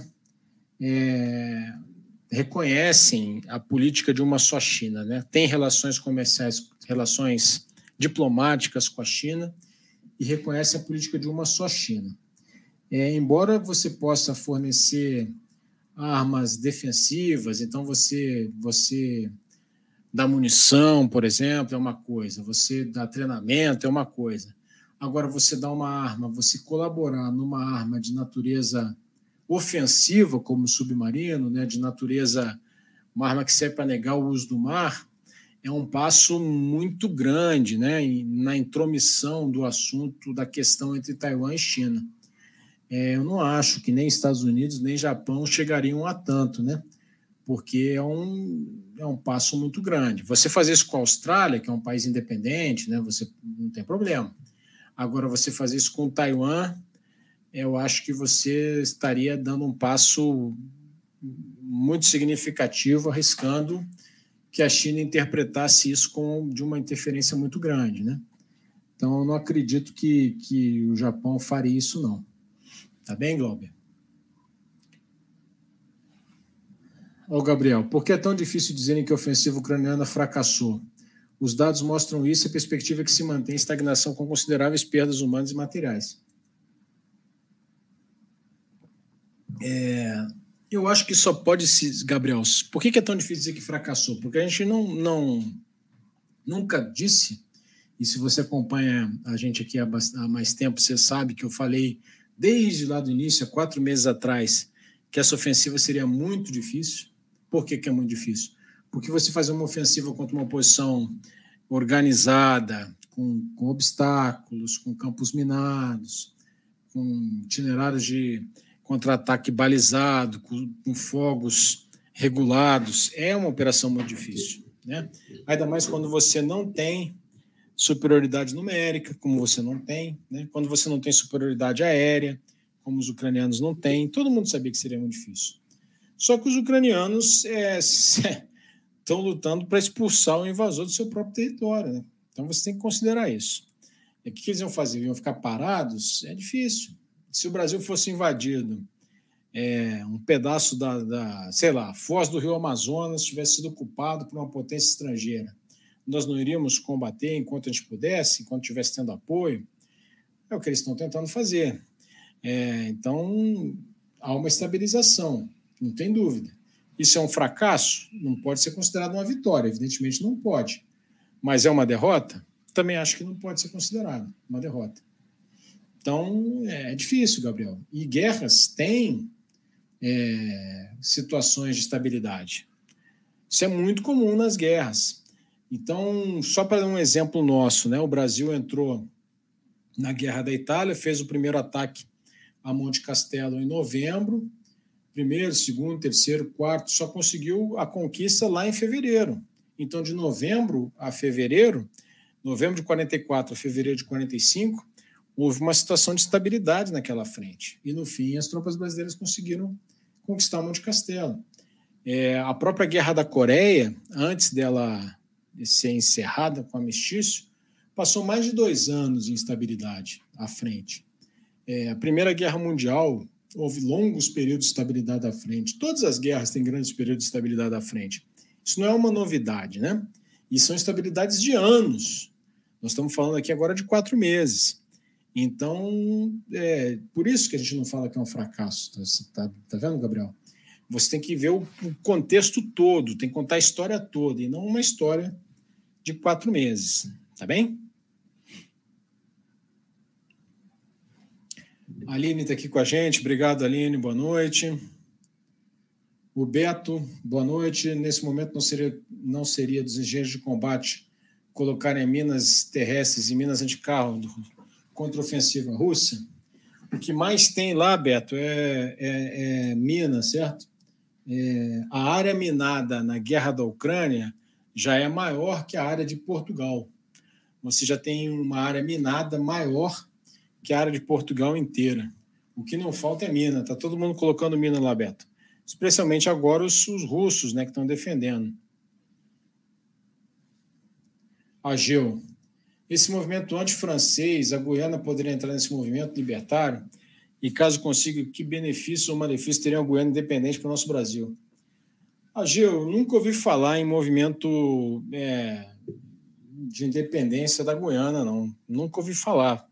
reconhecem a política de uma só China, né? Tem relações comerciais, relações diplomáticas com a China e reconhece a política de uma só China. Embora você possa fornecer armas defensivas, então você dá munição, por exemplo, é uma coisa, você dá treinamento, é uma coisa. Agora, você dá uma arma, você colaborar numa arma de natureza ofensiva, como submarino, né, de natureza, uma arma que serve para negar o uso do mar, é um passo muito grande, né, na intromissão do assunto da questão entre Taiwan e China. Eu não acho que nem Estados Unidos nem Japão chegariam a tanto, né, porque é um passo muito grande. Você fazer isso com a Austrália, que é um país independente, né, você não tem problema. Agora, você fazer isso com Taiwan, eu acho que você estaria dando um passo muito significativo, arriscando que a China interpretasse isso de uma interferência muito grande, né? Então, eu não acredito que o Japão faria isso, não. Tá bem, Glauber? Ô, Gabriel, por que é tão difícil dizerem que a ofensiva ucraniana fracassou? Os dados mostram isso e a perspectiva é que se mantém estagnação com consideráveis perdas humanas e materiais. Eu acho que só pode se... Gabriel, por que é tão difícil dizer que fracassou? Porque a gente nunca disse, e se você acompanha a gente aqui há mais tempo, você sabe que eu falei desde lá do início, há 4 meses atrás, que essa ofensiva seria muito difícil. Por que é muito difícil? Porque você fazer uma ofensiva contra uma oposição organizada, com obstáculos, com campos minados, com itinerários de contra-ataque balizado, com fogos regulados, é uma operação muito difícil, né? Ainda mais quando você não tem superioridade numérica, como você não tem, né? Quando você não tem superioridade aérea, como os ucranianos não têm, todo mundo sabia que seria muito difícil. Só que os ucranianos estão lutando para expulsar o invasor do seu próprio território, né? Então você tem que considerar isso. E o que eles iam fazer? Iam ficar parados? É difícil. Se o Brasil fosse invadido, um pedaço sei lá, Foz do Rio Amazonas tivesse sido ocupado por uma potência estrangeira, nós não iríamos combater enquanto a gente pudesse, enquanto estivesse tendo apoio? É o que eles estão tentando fazer. Então, há uma estabilização, não tem dúvida. Isso é um fracasso? Não pode ser considerado uma vitória, evidentemente não pode. Mas é uma derrota? Também acho que não pode ser considerado uma derrota. Então, é difícil, Gabriel. E guerras têm situações de estabilidade. Isso é muito comum nas guerras. Então, só para dar um exemplo nosso, né? O Brasil entrou na Guerra da Itália, fez o primeiro ataque a Monte Castelo em novembro, primeiro, segundo, terceiro, quarto, só conseguiu a conquista lá em fevereiro. Então, de novembro a fevereiro, novembro de 44 a fevereiro de 45, houve uma situação de estabilidade naquela frente. E, no fim, as tropas brasileiras conseguiram conquistar o Monte Castelo. A própria Guerra da Coreia, antes dela ser encerrada com o armistício, passou mais de 2 anos em instabilidade à frente. A Primeira Guerra Mundial, houve longos períodos de estabilidade à frente. Todas as guerras têm grandes períodos de estabilidade à frente. Isso não é uma novidade, né? E são estabilidades de anos. Nós estamos falando aqui agora de 4 meses. Então, por isso que a gente não fala que é um fracasso. Tá vendo, Gabriel? Você tem que ver o contexto todo, tem que contar a história toda, e não uma história de 4 meses. Tá bem? A Aline está aqui com a gente. Obrigado, Aline. Boa noite. O Beto, boa noite. Nesse momento não seria dos engenheiros de combate colocarem minas terrestres e minas anticarro contra a ofensiva russa? O que mais tem lá, Beto, é mina, certo? A área minada na guerra da Ucrânia já é maior que a área de Portugal. Você já tem uma área minada maior que a área de Portugal inteira. O que não falta é mina. Está todo mundo colocando mina lá, Beto. Especialmente agora os russos, né, que estão defendendo. Ageu. Esse movimento anti-francês, a Guiana poderia entrar nesse movimento libertário? E caso consiga, que benefício ou malefício teria a Guiana independente para o nosso Brasil? Ageu, nunca ouvi falar em movimento de independência da Guiana, não. Nunca ouvi falar.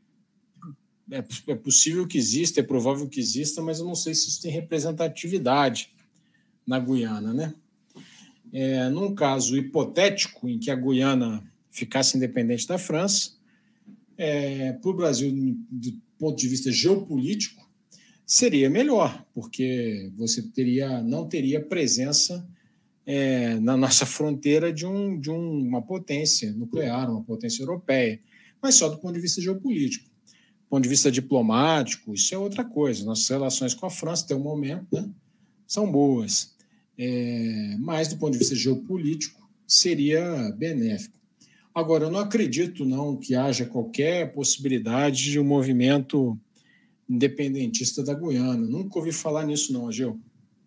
É possível que exista, é provável que exista, mas eu não sei se isso tem representatividade na Guiana, né? Num caso hipotético em que a Guiana ficasse independente da França, para o Brasil, do ponto de vista geopolítico, seria melhor, porque você não teria presença na nossa fronteira de uma potência nuclear, uma potência europeia, mas só do ponto de vista geopolítico. Do ponto de vista diplomático, isso é outra coisa. Nossas relações com a França, até o momento, né, são boas. Mas, do ponto de vista geopolítico, seria benéfico. Agora, eu não acredito não, que haja qualquer possibilidade de um movimento independentista da Guiana. Nunca ouvi falar nisso, não, Ageu.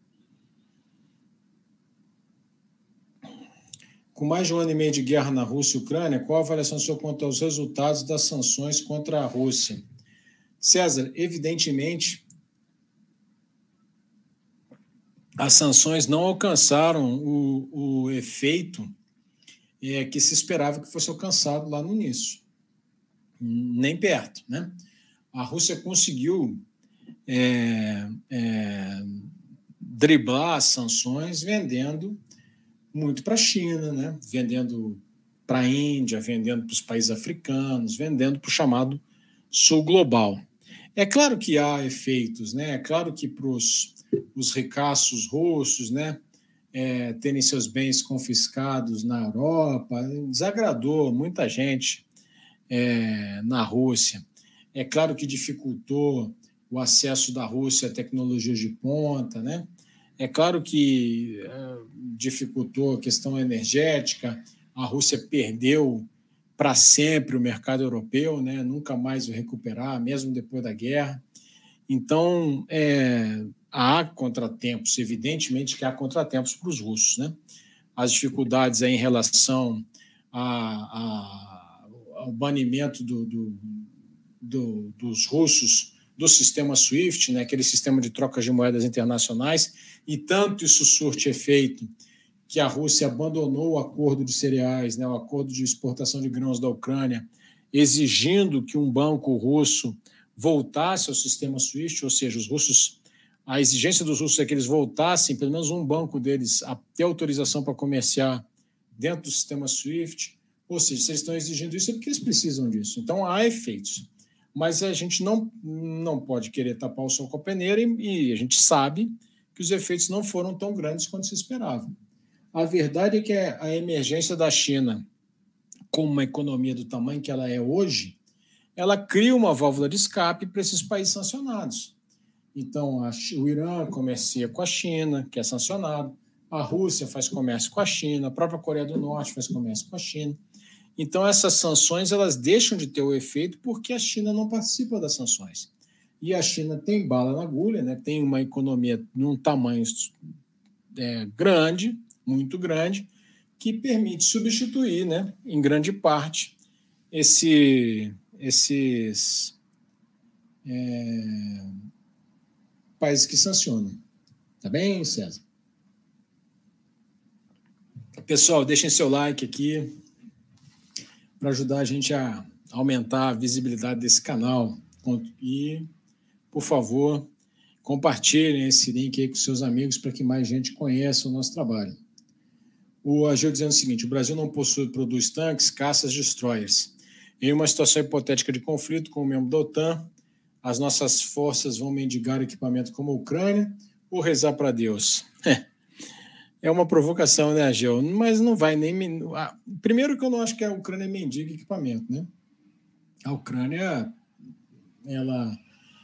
Com mais de 1 ano e meio de guerra na Rússia e Ucrânia, qual a avaliação sua quanto aos resultados das sanções contra a Rússia? César, evidentemente, as sanções não alcançaram o efeito que se esperava que fosse alcançado lá no início. Nem perto, né? A Rússia conseguiu driblar as sanções vendendo muito para a China, né? Vendendo para a Índia, vendendo para os países africanos, vendendo para o chamado sul global. É claro que há efeitos, né? É claro que para os ricaços russos, né, terem seus bens confiscados na Europa, desagradou muita gente na Rússia. É claro que dificultou o acesso da Rússia a tecnologias de ponta, né? É claro que dificultou a questão energética. A Rússia perdeu para sempre o mercado europeu, né? Nunca mais vai recuperar, mesmo depois da guerra. Então, há contratempos, evidentemente que há contratempos para os russos, né? As dificuldades aí em relação ao banimento dos russos do sistema SWIFT, né? Aquele sistema de troca de moedas internacionais, e tanto isso surte efeito que a Rússia abandonou o acordo de cereais, né? O acordo de exportação de grãos da Ucrânia, exigindo que um banco russo voltasse ao sistema SWIFT, ou seja, a exigência dos russos é que eles voltassem, pelo menos um banco deles, a ter autorização para comerciar dentro do sistema SWIFT. Ou seja, se eles estão exigindo isso, é porque eles precisam disso. Então, há efeitos. Mas a gente não pode querer tapar o sol com a peneira e a gente sabe que os efeitos não foram tão grandes quanto se esperava. A verdade é que a emergência da China, como uma economia do tamanho que ela é hoje, ela cria uma válvula de escape para esses países sancionados. Então, o Irã comercia com a China, que é sancionado, a Rússia faz comércio com a China, a própria Coreia do Norte faz comércio com a China. Então, essas sanções elas deixam de ter o efeito porque a China não participa das sanções. E a China tem bala na agulha, né? Tem uma economia num tamanho grande, muito grande, que permite substituir, né, em grande parte, esses países que sancionam. Tá bem, César? Pessoal, deixem seu like aqui para ajudar a gente a aumentar a visibilidade desse canal. E, por favor, compartilhem esse link aí com seus amigos para que mais gente conheça o nosso trabalho. O Agil dizendo o seguinte: o Brasil não produz tanques, caças, destroyers. Em uma situação hipotética de conflito com o membro da OTAN, as nossas forças vão mendigar equipamento como a Ucrânia ou rezar para Deus? É uma provocação, né, Agil? Mas não vai nem... Primeiro que eu não acho que a Ucrânia mendiga equipamento, né? A Ucrânia, ela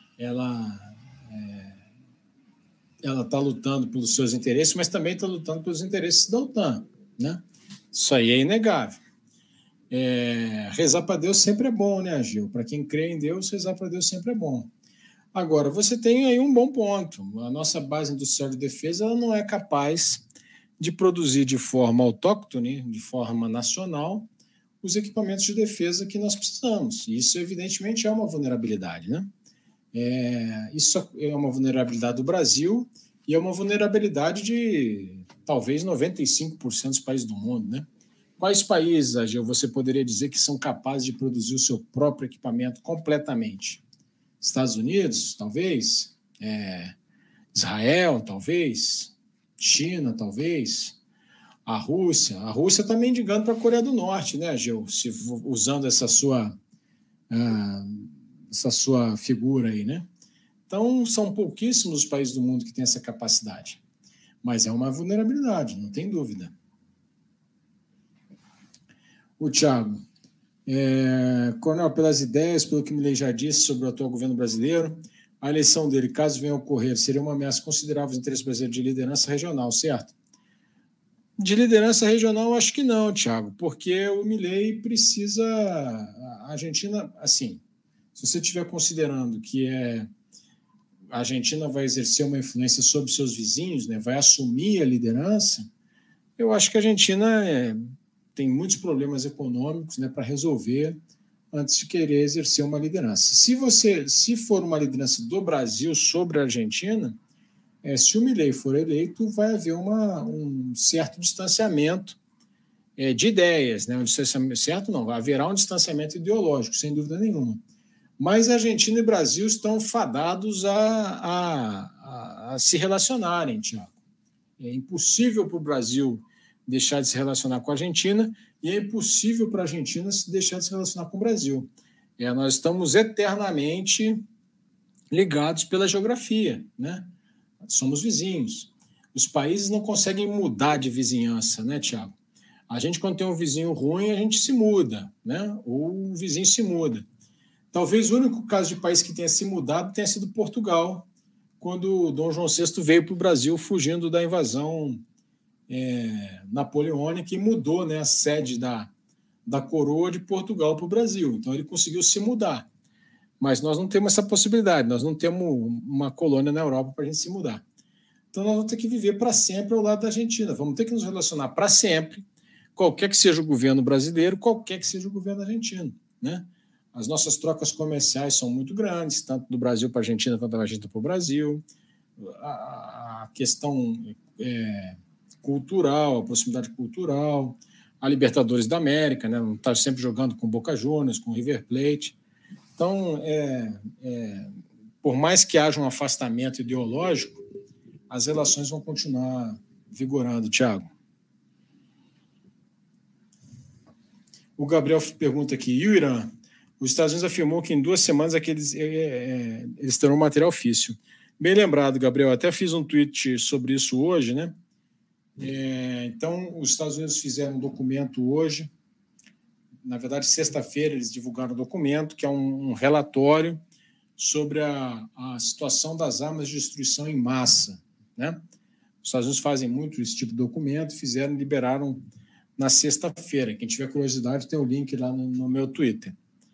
está lutando pelos seus interesses, mas também está lutando pelos interesses da OTAN, né? Isso aí é inegável. Rezar para Deus sempre é bom, né, Gil? Para quem crê em Deus, rezar para Deus sempre é bom. Agora, você tem aí um bom ponto. A nossa base industrial de defesa ela não é capaz de produzir de forma autóctone, de forma nacional, os equipamentos de defesa que nós precisamos. E isso, evidentemente, é uma vulnerabilidade, né? Isso é uma vulnerabilidade do Brasil e é uma vulnerabilidade de talvez 95% dos países do mundo, né? Quais países, Agil, você poderia dizer que são capazes de produzir o seu próprio equipamento completamente? Estados Unidos, talvez? Israel, talvez? China, talvez? A Rússia está mendigando para a Coreia do Norte, né, Agil? Usando essa sua figura aí, né? Então, são pouquíssimos os países do mundo que têm essa capacidade. Mas é uma vulnerabilidade, não tem dúvida. O Thiago. Coronel, pelas ideias, pelo que Milei já disse sobre o atual governo brasileiro, a eleição dele, caso venha a ocorrer, seria uma ameaça considerável aos interesses brasileiros de liderança regional, certo? De liderança regional, acho que não, Thiago, porque o Milei precisa... A Argentina, assim, se você estiver considerando que a Argentina vai exercer uma influência sobre seus vizinhos, né, vai assumir a liderança, eu acho que a Argentina tem muitos problemas econômicos, né, para resolver antes de querer exercer uma liderança. Se for uma liderança do Brasil sobre a Argentina, se o Milei for eleito, vai haver um certo distanciamento de ideias, né? Haverá um distanciamento ideológico, sem dúvida nenhuma. Mas a Argentina e o Brasil estão fadados a se relacionarem, Tiago. É impossível para o Brasil deixar de se relacionar com a Argentina e é impossível para a Argentina deixar de se relacionar com o Brasil. Nós estamos eternamente ligados pela geografia, né? Somos vizinhos. Os países não conseguem mudar de vizinhança, né, Tiago? A gente, quando tem um vizinho ruim, a gente se muda, né? Ou o vizinho se muda. Talvez o único caso de país que tenha se mudado tenha sido Portugal, quando Dom João VI veio para o Brasil fugindo da invasão napoleônica e mudou, né, a sede da coroa de Portugal para o Brasil. Então, ele conseguiu se mudar. Mas nós não temos essa possibilidade, nós não temos uma colônia na Europa para a gente se mudar. Então, nós vamos ter que viver para sempre ao lado da Argentina, vamos ter que nos relacionar para sempre, qualquer que seja o governo brasileiro, qualquer que seja o governo argentino, né? As nossas trocas comerciais são muito grandes, tanto do Brasil para a Argentina quanto da Argentina para o Brasil. A questão cultural, a proximidade cultural, a Libertadores da América, né? Não está sempre jogando com Boca Juniors, com River Plate. Então, por mais que haja um afastamento ideológico, as relações vão continuar vigorando, Thiago. O Gabriel pergunta aqui, e o Irã? Os Estados Unidos afirmou que em 2 semanas eles terão material físsil. Bem lembrado, Gabriel. Até fiz um tweet sobre isso hoje, né? Então, os Estados Unidos fizeram um documento hoje. Na verdade, sexta-feira, eles divulgaram um documento, que é um relatório sobre a situação das armas de destruição em massa, né? Os Estados Unidos fazem muito esse tipo de documento, liberaram na sexta-feira. Quem tiver curiosidade, tem o link lá no meu Twitter.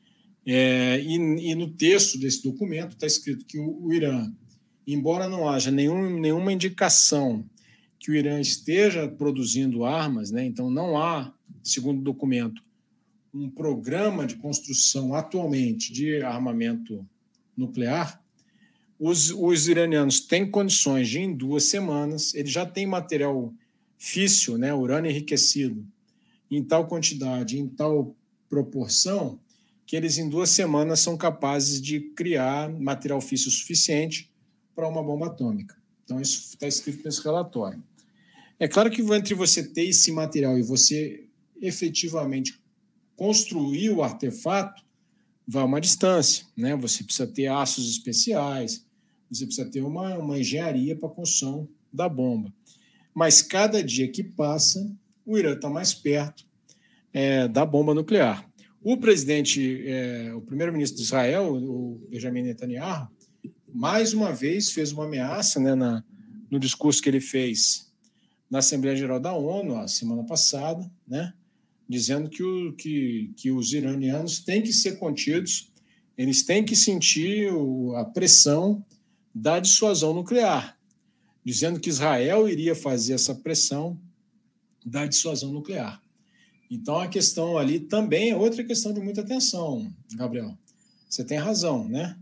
E no texto desse documento está escrito que o Irã, embora não haja nenhuma indicação que o Irã esteja produzindo armas, né, então não há, segundo o documento, um programa de construção atualmente de armamento nuclear, os iranianos têm condições de, em 2 semanas, eles já têm material físsil, né, urânio enriquecido, em tal quantidade, em tal proporção, que eles em 2 semanas são capazes de criar material físsil suficiente para uma bomba atômica. Então, isso está escrito nesse relatório. É claro que entre você ter esse material e você efetivamente construir o artefato, vai uma distância, né? Você precisa ter aços especiais, você precisa ter uma engenharia para a construção da bomba. Mas cada dia que passa, o Irã está mais perto da bomba nuclear. O primeiro-ministro de Israel, o Benjamin Netanyahu, mais uma vez fez uma ameaça, né, no discurso que ele fez na Assembleia Geral da ONU, a semana passada, né, dizendo que os iranianos têm que ser contidos, eles têm que sentir a pressão da dissuasão nuclear, dizendo que Israel iria fazer essa pressão da dissuasão nuclear. Então, a questão ali também é outra questão de muita atenção, Gabriel. Você tem razão, né?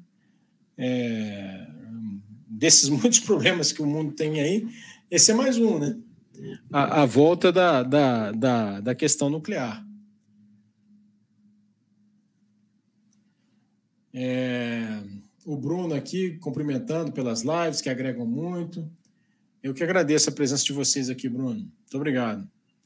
Desses muitos problemas que o mundo tem aí, esse é mais um, né? A volta da questão nuclear. O Bruno aqui cumprimentando pelas lives, que agregam muito. Eu que agradeço a presença de vocês aqui, Bruno. Muito obrigado.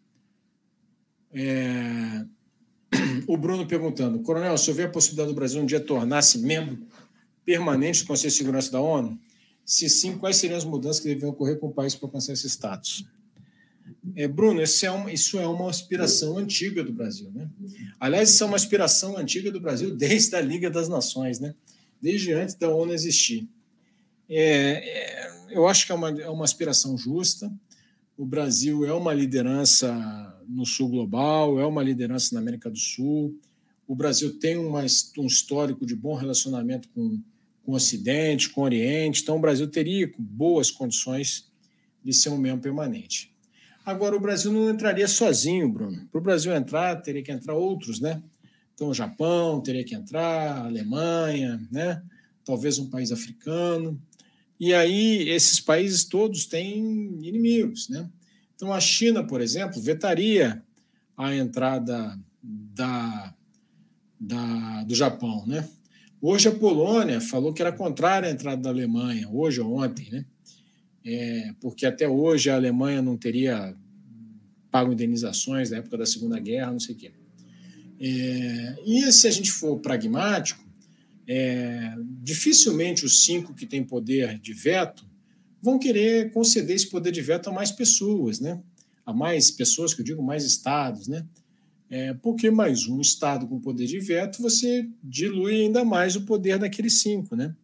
O Bruno perguntando, Coronel, se houver a possibilidade do Brasil um dia tornar-se membro permanente do Conselho de Segurança da ONU? Se sim, quais seriam as mudanças que deveriam ocorrer com o país para alcançar esse status? Bruno, isso é uma aspiração antiga do Brasil, né? Aliás, isso é uma aspiração antiga do Brasil desde a Liga das Nações, né? Desde antes da ONU existir. Eu acho que é uma aspiração justa. O Brasil é uma liderança no Sul global, é uma liderança na América do Sul. O Brasil tem um histórico de bom relacionamento com o Ocidente, com o Oriente. Então, o Brasil teria boas condições de ser um membro permanente. Agora, o Brasil não entraria sozinho, Bruno. Para o Brasil entrar, teria que entrar outros, né? Então, o Japão teria que entrar, a Alemanha, né? Talvez um país africano. E aí, esses países todos têm inimigos, né? Então, a China, por exemplo, vetaria a entrada do Japão, né? Hoje, a Polônia falou que era contrária à entrada da Alemanha, hoje ou ontem, né? Porque até hoje a Alemanha não teria pago indenizações da época da Segunda Guerra, não sei o quê. E se a gente for pragmático, dificilmente os 5 que têm poder de veto vão querer conceder esse poder de veto a mais pessoas, né? A mais pessoas, que eu digo, mais estados, né? Porque mais um estado com poder de veto, você dilui ainda mais o poder daqueles 5, né?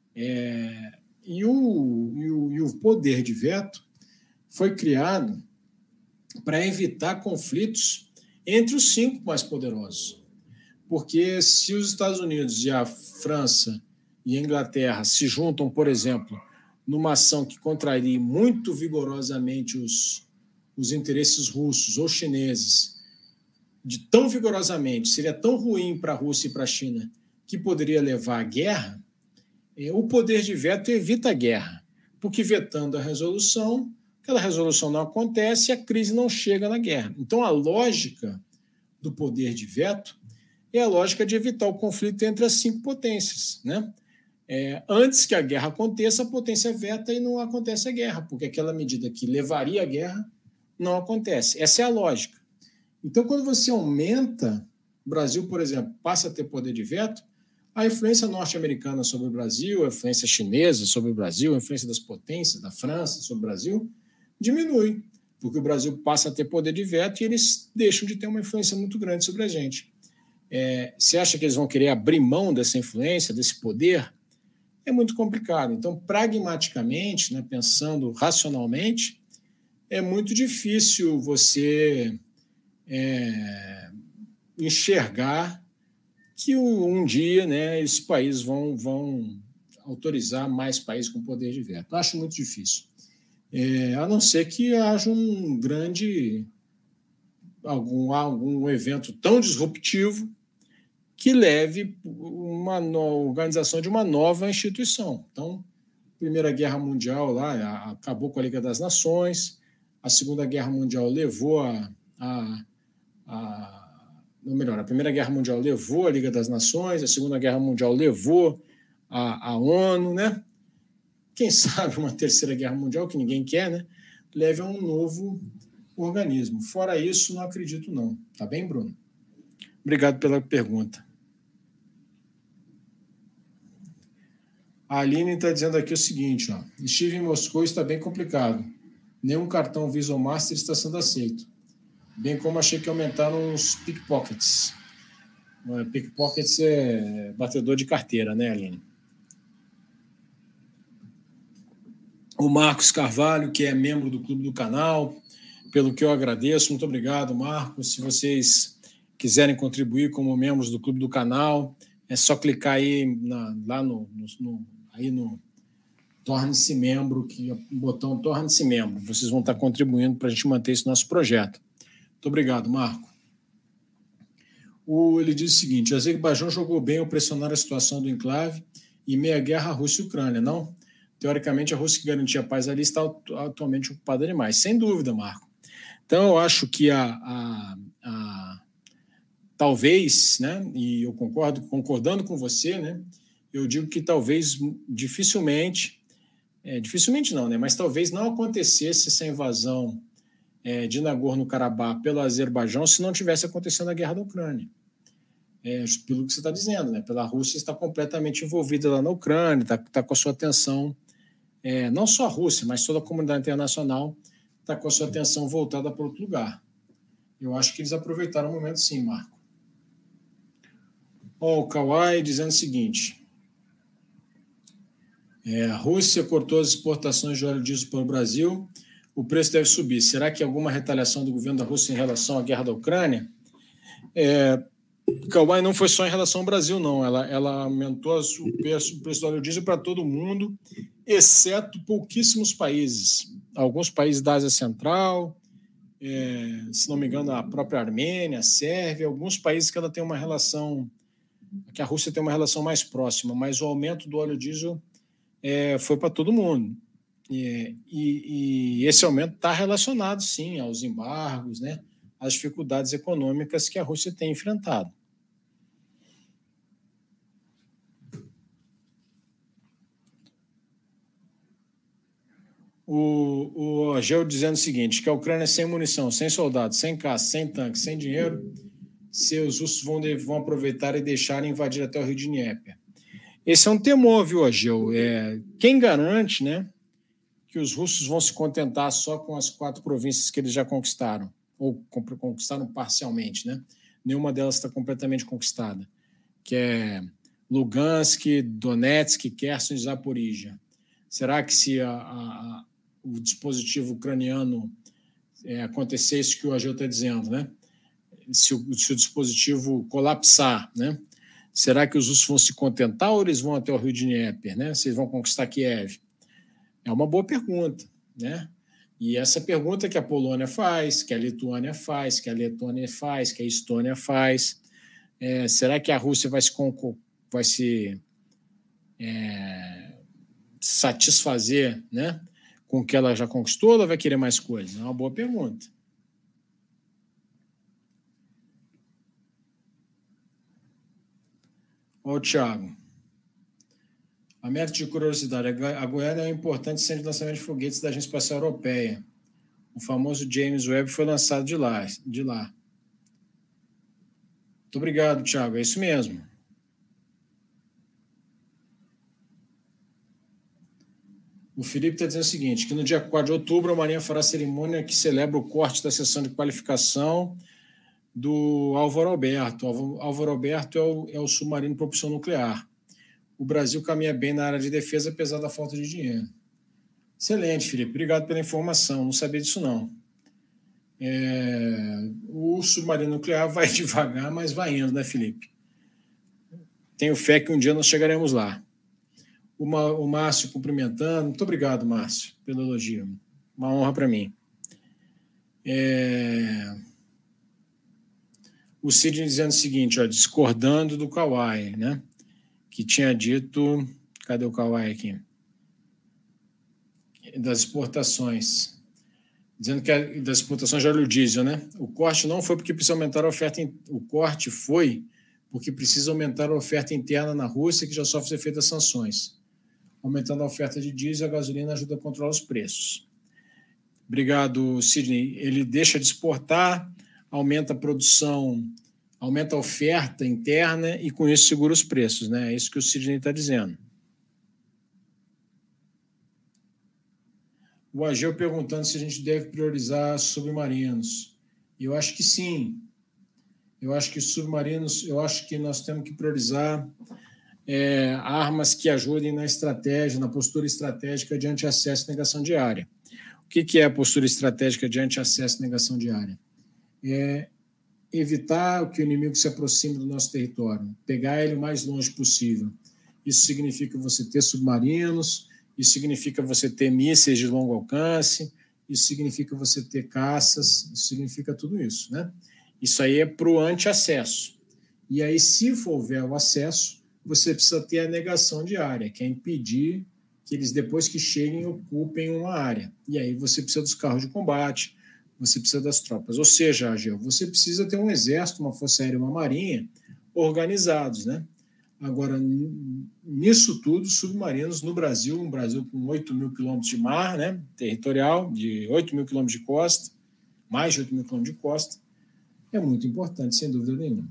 E o poder de veto foi criado para evitar conflitos entre os 5 mais poderosos. Porque se os Estados Unidos e a França e a Inglaterra se juntam, por exemplo, numa ação que contraria muito vigorosamente os interesses russos ou chineses, tão vigorosamente, seria tão ruim para a Rússia e para a China, que poderia levar à guerra, o poder de veto evita a guerra, porque vetando a resolução, aquela resolução não acontece e a crise não chega na guerra. Então, a lógica do poder de veto é a lógica de evitar o conflito entre as 5 potências, né? Antes que a guerra aconteça, a potência veta e não acontece a guerra, porque aquela medida que levaria à guerra não acontece. Essa é a lógica. Então, quando você aumenta, o Brasil, por exemplo, passa a ter poder de veto, a influência norte-americana sobre o Brasil, a influência chinesa sobre o Brasil, a influência das potências, da França sobre o Brasil, diminui, porque o Brasil passa a ter poder de veto e eles deixam de ter uma influência muito grande sobre a gente. Você acha que eles vão querer abrir mão dessa influência, desse poder? É muito complicado. Então, pragmaticamente, né, pensando racionalmente, é muito difícil você enxergar que um dia, né, esses países vão autorizar mais países com poder de veto. Acho muito difícil. A não ser que haja um grande algum evento tão disruptivo que leve uma organização de uma nova instituição. Então, Primeira Guerra Mundial lá acabou com a Liga das Nações, a Segunda Guerra Mundial levou a Primeira Guerra Mundial levou a Liga das Nações, a Segunda Guerra Mundial levou a ONU, né? Quem sabe uma Terceira Guerra Mundial, que ninguém quer, né? Leve a um novo organismo. Fora isso, não acredito não. Tá bem, Bruno? Obrigado pela pergunta. A Aline está dizendo aqui o seguinte, ó, estive em Moscou e está bem complicado. Nenhum cartão Visa ou Master está sendo aceito. Bem como achei que aumentaram os pickpockets. Pickpockets é batedor de carteira, né, Aline? O Marcos Carvalho, que é membro do Clube do Canal, pelo que eu agradeço. Muito obrigado, Marcos. Se vocês quiserem contribuir como membros do Clube do Canal, é só clicar aí lá no Torne-se Membro, que é o botão Torne-se Membro. Vocês vão estar contribuindo para a gente manter esse nosso projeto. Muito obrigado, Marco. Ele diz o seguinte, o Azerbaijão jogou bem ao pressionar a situação do enclave e meia guerra Rússia e Ucrânia, não? Teoricamente, a Rússia que garantia a paz ali está atualmente ocupada demais. Sem dúvida, Marco. Então, eu acho que talvez, né, e eu concordando com você, né, eu digo que talvez dificilmente não, né, mas talvez não acontecesse essa invasão de Nagorno-Karabakh pelo Azerbaijão se não tivesse acontecendo a guerra da Ucrânia. Pelo que você está dizendo, né, pela Rússia está completamente envolvida lá na Ucrânia, está com a sua atenção, não só a Rússia, mas toda a comunidade internacional está com a sua atenção voltada para outro lugar. Eu acho que eles aproveitaram o momento sim, Marco. O Kawai dizendo o seguinte, a Rússia cortou as exportações de óleo diesel para o Brasil, o preço deve subir. Será que alguma retaliação do governo da Rússia em relação à guerra da Ucrânia? Kawai, não foi só em relação ao Brasil, não. Ela aumentou o preço do óleo diesel para todo mundo, exceto pouquíssimos países. Alguns países da Ásia Central, se não me engano, a própria Armênia, a Sérvia, alguns países que ela tem uma relação, que a Rússia tem uma relação mais próxima, mas o aumento do óleo diesel foi para todo mundo. E esse aumento está relacionado, sim, aos embargos, né, às dificuldades econômicas que a Rússia tem enfrentado. O Ageu dizendo o seguinte, que a Ucrânia sem munição, sem soldados, sem caça, sem tanque, sem dinheiro, seus russos vão aproveitar e deixar invadir até o Rio de Dnieper. Esse é um temor, viu, Ageu? Quem garante, né, que os russos vão se contentar só com as 4 províncias que eles já conquistaram, ou conquistaram parcialmente, né? Nenhuma delas está completamente conquistada, que é Lugansk, Donetsk, Kherson e Zaporizhia. Será que se o dispositivo ucraniano acontecer isso que o Ageu está dizendo, né? Se o dispositivo colapsar, né? Será que os russos vão se contentar ou eles vão até o Rio de Dnieper, né? Se eles vão conquistar Kiev? É uma boa pergunta, né? E essa pergunta que a Polônia faz, que a Lituânia faz, que a Letônia faz, que a Estônia faz, será que a Rússia vai se satisfazer, né, com o que ela já conquistou ou ela vai querer mais coisas? É uma boa pergunta. Ô, Thiago. A meta de curiosidade, a Goiânia é um importante centro de lançamento de foguetes da Agência Espacial Europeia. O famoso James Webb foi lançado de lá. Muito obrigado, Thiago. É isso mesmo. O Felipe está dizendo o seguinte, que no dia 4 de outubro a Marinha fará a cerimônia que celebra o corte da sessão de qualificação do Álvaro Alberto. O Álvaro Alberto é o submarino de propulsão nuclear. O Brasil caminha bem na área de defesa, apesar da falta de dinheiro. Excelente, Felipe. Obrigado pela informação. Não sabia disso, não. O submarino nuclear vai devagar, mas vai indo, né, Felipe? Tenho fé que um dia nós chegaremos lá. O Márcio cumprimentando. Muito obrigado, Márcio, pelo elogio. Uma honra para mim. O Sidney dizendo o seguinte, ó, discordando do Kawhi, né? Que tinha dito... Cadê o Kawhi aqui? Das exportações. Dizendo que das exportações de óleo diesel, né? O corte não foi porque precisa aumentar a oferta... O corte foi porque precisa aumentar a oferta interna na Rússia, que já sofre efeito das sanções. Aumentando a oferta de diesel, a gasolina ajuda a controlar os preços. Obrigado, Sidney. Ele deixa de exportar, aumenta a produção, aumenta a oferta interna e, com isso, segura os preços, né? É isso que o Sidney está dizendo. O Ageu perguntando se a gente deve priorizar submarinos. Eu acho que sim. Eu acho que submarinos, eu acho que nós temos que priorizar armas que ajudem na estratégia, na postura estratégica de anti-acesso e negação de área. O que é a postura estratégica de anti-acesso e negação de área? É evitar que o inimigo se aproxime do nosso território, pegar ele o mais longe possível. Isso significa você ter submarinos, isso significa você ter mísseis de longo alcance, isso significa você ter caças, isso significa tudo isso, né? Isso aí é para o anti-acesso. E aí, se houver o acesso, você precisa ter a negação de área, que é impedir que eles, depois que cheguem, ocupem uma área. E aí você precisa dos carros de combate, você precisa das tropas. Ou seja, Ageu, você precisa ter um exército, uma força aérea e uma marinha organizados, né? Agora, nisso tudo, submarinos no Brasil, um Brasil com 8 mil quilômetros de mar, né, territorial, de 8 mil quilômetros de costa, mais de 8 mil quilômetros de costa, é muito importante, sem dúvida nenhuma.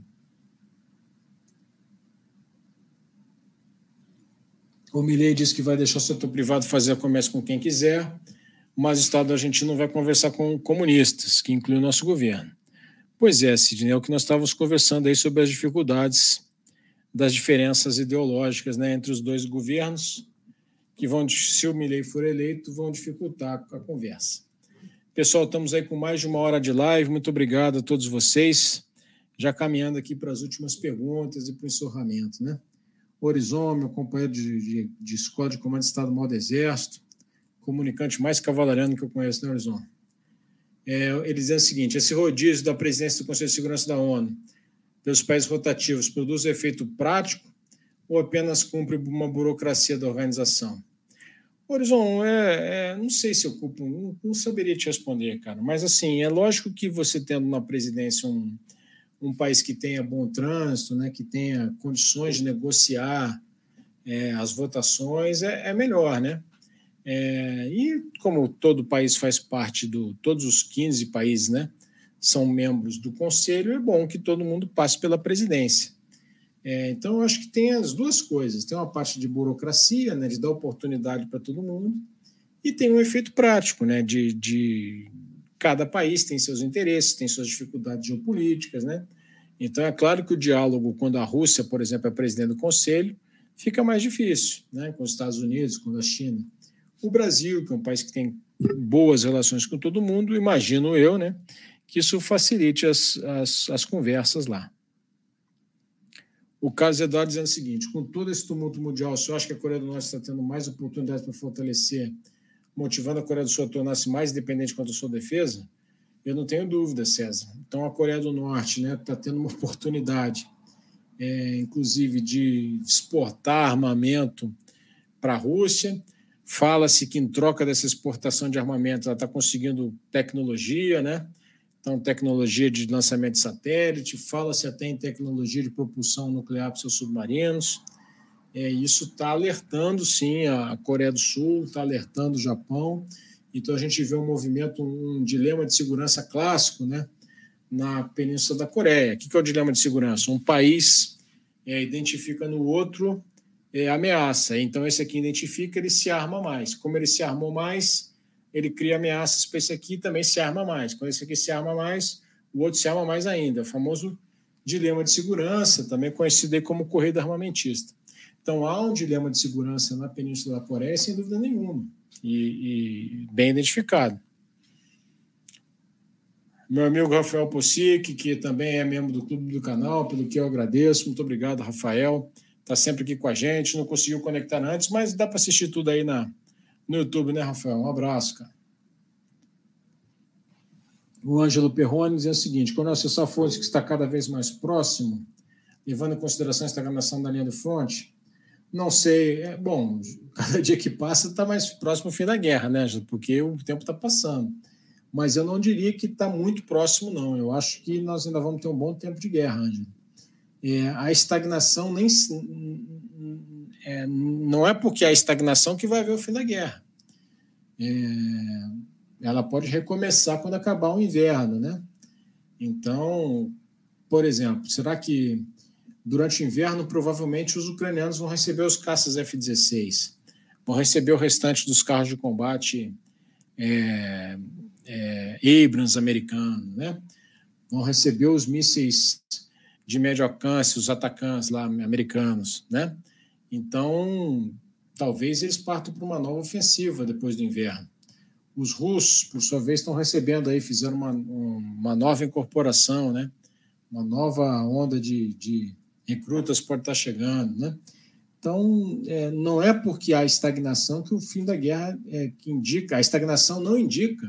O Milei disse que vai deixar o setor privado fazer comércio com quem quiser, mas o Estado argentino vai conversar com comunistas, que inclui o nosso governo. Pois é, Sidney, é o que nós estávamos conversando aí sobre as dificuldades das diferenças ideológicas, né, entre os dois governos, que vão, se o Milei for eleito, vão dificultar a conversa. Pessoal, estamos aí com mais de 1 hora de live. Muito obrigado a todos vocês. Já caminhando aqui para as últimas perguntas e para o encerramento, né? Horizon, meu companheiro de escola de comando de Estado-Maior do Exército, comunicante mais cavalariano que eu conheço, né, Horizon? Ele dizendo o seguinte, esse rodízio da presidência do Conselho de Segurança da ONU pelos países rotativos produz efeito prático ou apenas cumpre uma burocracia da organização? Horizon, não sei se eu culpo, não saberia te responder, cara, mas assim, é lógico que você tendo na presidência um país que tenha bom trânsito, né, que tenha condições de negociar as votações, é melhor, né? E como todo país faz parte todos os 15 países, né, são membros do Conselho, é bom que todo mundo passe pela presidência. Então, eu acho que tem as duas coisas. Tem uma parte de burocracia, né, de dar oportunidade para todo mundo, e tem um efeito prático, né, de cada país tem seus interesses, tem suas dificuldades geopolíticas, né? Então, é claro que o diálogo, quando a Rússia, por exemplo, é presidente do Conselho, fica mais difícil, né, com os Estados Unidos, com a China. O Brasil, que é um país que tem boas relações com todo mundo, imagino eu, né, que isso facilite as conversas lá. O Carlos Eduardo dizendo o seguinte, com todo esse tumulto mundial, o senhor acha que a Coreia do Norte está tendo mais oportunidades para fortalecer, motivando a Coreia do Sul a tornar-se mais independente quanto à sua defesa? Eu não tenho dúvida, César. Então, a Coreia do Norte, né, está tendo uma oportunidade, inclusive, de exportar armamento para a Rússia. Fala-se que, em troca dessa exportação de armamento, ela está conseguindo tecnologia, né? Então, tecnologia de lançamento de satélite, fala-se até em tecnologia de propulsão nuclear para seus submarinos. Isso está alertando, sim, a Coreia do Sul, está alertando o Japão. Então, a gente vê um movimento, um dilema de segurança clássico, né, na Península da Coreia. O que é o dilema de segurança? Um país identifica no outro ameaça. Então, esse aqui identifica, ele se arma mais. Como ele se armou mais, ele cria ameaças para esse aqui e também se arma mais. Quando esse aqui se arma mais, o outro se arma mais ainda. O famoso dilema de segurança, também conhecido aí como corrida armamentista. Então, há um dilema de segurança na Península da Coreia, sem dúvida nenhuma, e bem identificado. Meu amigo Rafael Possic, que também é membro do clube do canal, pelo que eu agradeço. Muito obrigado, Rafael. Está sempre aqui com a gente. Não conseguiu conectar antes, mas dá para assistir tudo aí no YouTube, né, Rafael? Um abraço, cara. O Ângelo Perrone diz o seguinte: quando acessar força que está cada vez mais próximo, levando em consideração a estagnação da linha do fronte, não sei. Bom, cada dia que passa está mais próximo do fim da guerra, né, Ângelo? Porque o tempo está passando. Mas eu não diria que está muito próximo, não. Eu acho que nós ainda vamos ter um bom tempo de guerra, Ângelo. A estagnação não é porque há estagnação que vai haver o fim da guerra. Ela pode recomeçar quando acabar o inverno, né? Então, por exemplo, será que durante o inverno provavelmente os ucranianos vão receber os caças F-16, vão receber o restante dos carros de combate Abrams americanos, né? Vão receber os mísseis de médio alcance, os atacantes lá americanos, né? Então, talvez eles partam para uma nova ofensiva depois do inverno. Os russos, por sua vez, estão recebendo aí, fizeram uma nova incorporação, né? Uma nova onda de recrutas pode estar chegando, né? Então, não é porque há estagnação que o fim da guerra que indica. A estagnação não indica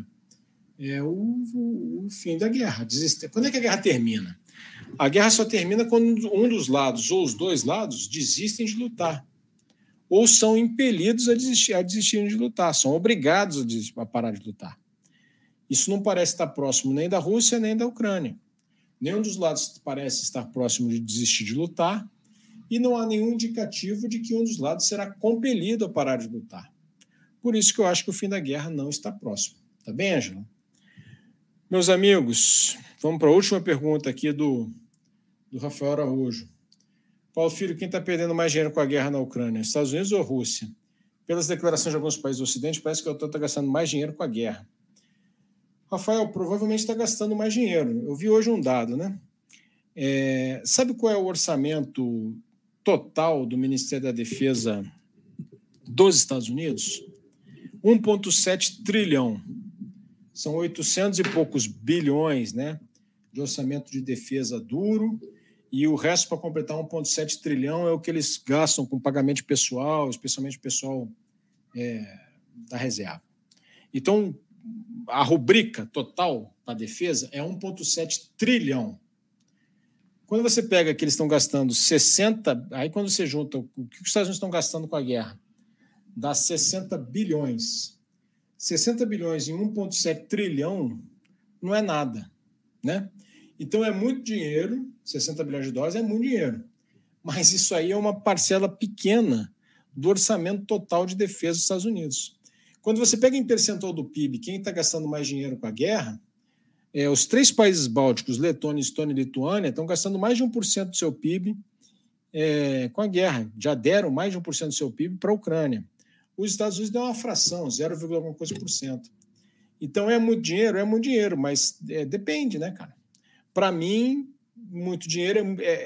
o fim da guerra. Quando é que a guerra termina? A guerra só termina quando um dos lados ou os dois lados desistem de lutar ou são impelidos a desistirem de lutar, são obrigados a parar de lutar. Isso não parece estar próximo nem da Rússia nem da Ucrânia. Nenhum dos lados parece estar próximo de desistir de lutar e não há nenhum indicativo de que um dos lados será compelido a parar de lutar. Por isso que eu acho que o fim da guerra não está próximo. Tá bem, Ângela? Meus amigos, vamos para a última pergunta aqui do Rafael Araújo. Paulo Filho, quem está perdendo mais dinheiro com a guerra na Ucrânia, Estados Unidos ou Rússia? Pelas declarações de alguns países do Ocidente, parece que a OTAN está gastando mais dinheiro com a guerra. Rafael, provavelmente está gastando mais dinheiro. Eu vi hoje um dado, né? Sabe qual é o orçamento total do Ministério da Defesa dos Estados Unidos? 1,7 trilhão. São 800 e poucos bilhões, né, de orçamento de defesa duro, e o resto, para completar 1,7 trilhão, é o que eles gastam com pagamento pessoal, especialmente pessoal da reserva. Então, a rubrica total da defesa é 1,7 trilhão. Quando você pega que eles estão gastando 60, aí quando você junta o que os Estados Unidos estão gastando com a guerra, dá 60 bilhões. 60 bilhões em 1,7 trilhão não é nada, né? Então é muito dinheiro, 60 bilhões de dólares é muito dinheiro, mas isso aí é uma parcela pequena do orçamento total de defesa dos Estados Unidos. Quando você pega em percentual do PIB, quem está gastando mais dinheiro com a guerra, os 3 países bálticos, Letônia, Estônia e Lituânia, estão gastando mais de 1% do seu PIB com a guerra, já deram mais de 1% do seu PIB para a Ucrânia. Os Estados Unidos dão uma fração, 0, alguma coisa por cento. Então é muito dinheiro, mas depende, né, cara? Para mim, muito dinheiro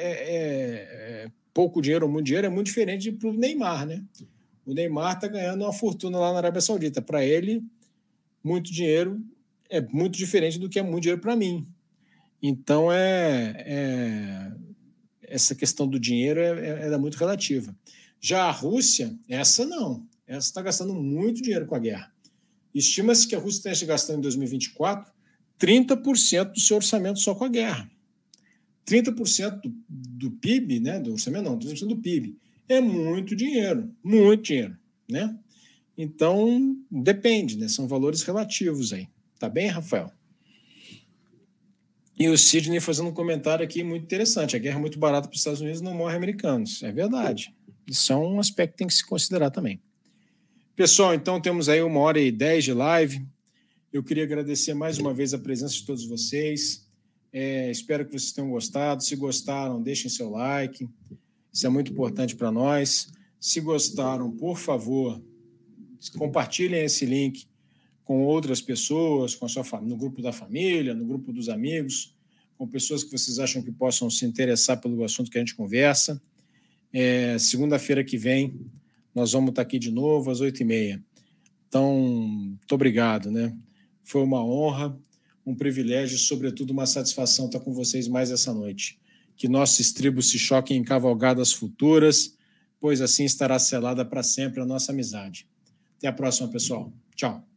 pouco dinheiro ou muito dinheiro é muito diferente para o Neymar, né? O Neymar está ganhando uma fortuna lá na Arábia Saudita. Para ele, muito dinheiro é muito diferente do que é muito dinheiro para mim. Então, essa questão do dinheiro é muito relativa. Já a Rússia, essa não. Essa está gastando muito dinheiro com a guerra. Estima-se que a Rússia esteja gastando em 2024 30% do seu orçamento só com a guerra. 30% do PIB, né? Do orçamento não, 30% do PIB. É muito dinheiro, né? Então, depende, né? São valores relativos aí. Tá bem, Rafael? E o Sidney fazendo um comentário aqui muito interessante. A guerra é muito barata para os Estados Unidos, não morre americanos. É verdade. Isso é um aspecto que tem que se considerar também. Pessoal, então temos aí 1h10 de live. Eu queria agradecer mais uma vez a presença de todos vocês. Espero que vocês tenham gostado. Se gostaram, deixem seu like. Isso é muito importante para nós. Se gostaram, por favor, compartilhem esse link com outras pessoas, com a sua no grupo da família, no grupo dos amigos, com pessoas que vocês acham que possam se interessar pelo assunto que a gente conversa. Segunda-feira que vem, nós vamos estar aqui de novo às 8h30. Então, muito obrigado, né? Foi uma honra. um privilégio e, sobretudo, uma satisfação estar com vocês mais essa noite. Que nossos tribos se choquem em cavalgadas futuras, pois assim estará selada para sempre a nossa amizade. Até a próxima, pessoal. Tchau.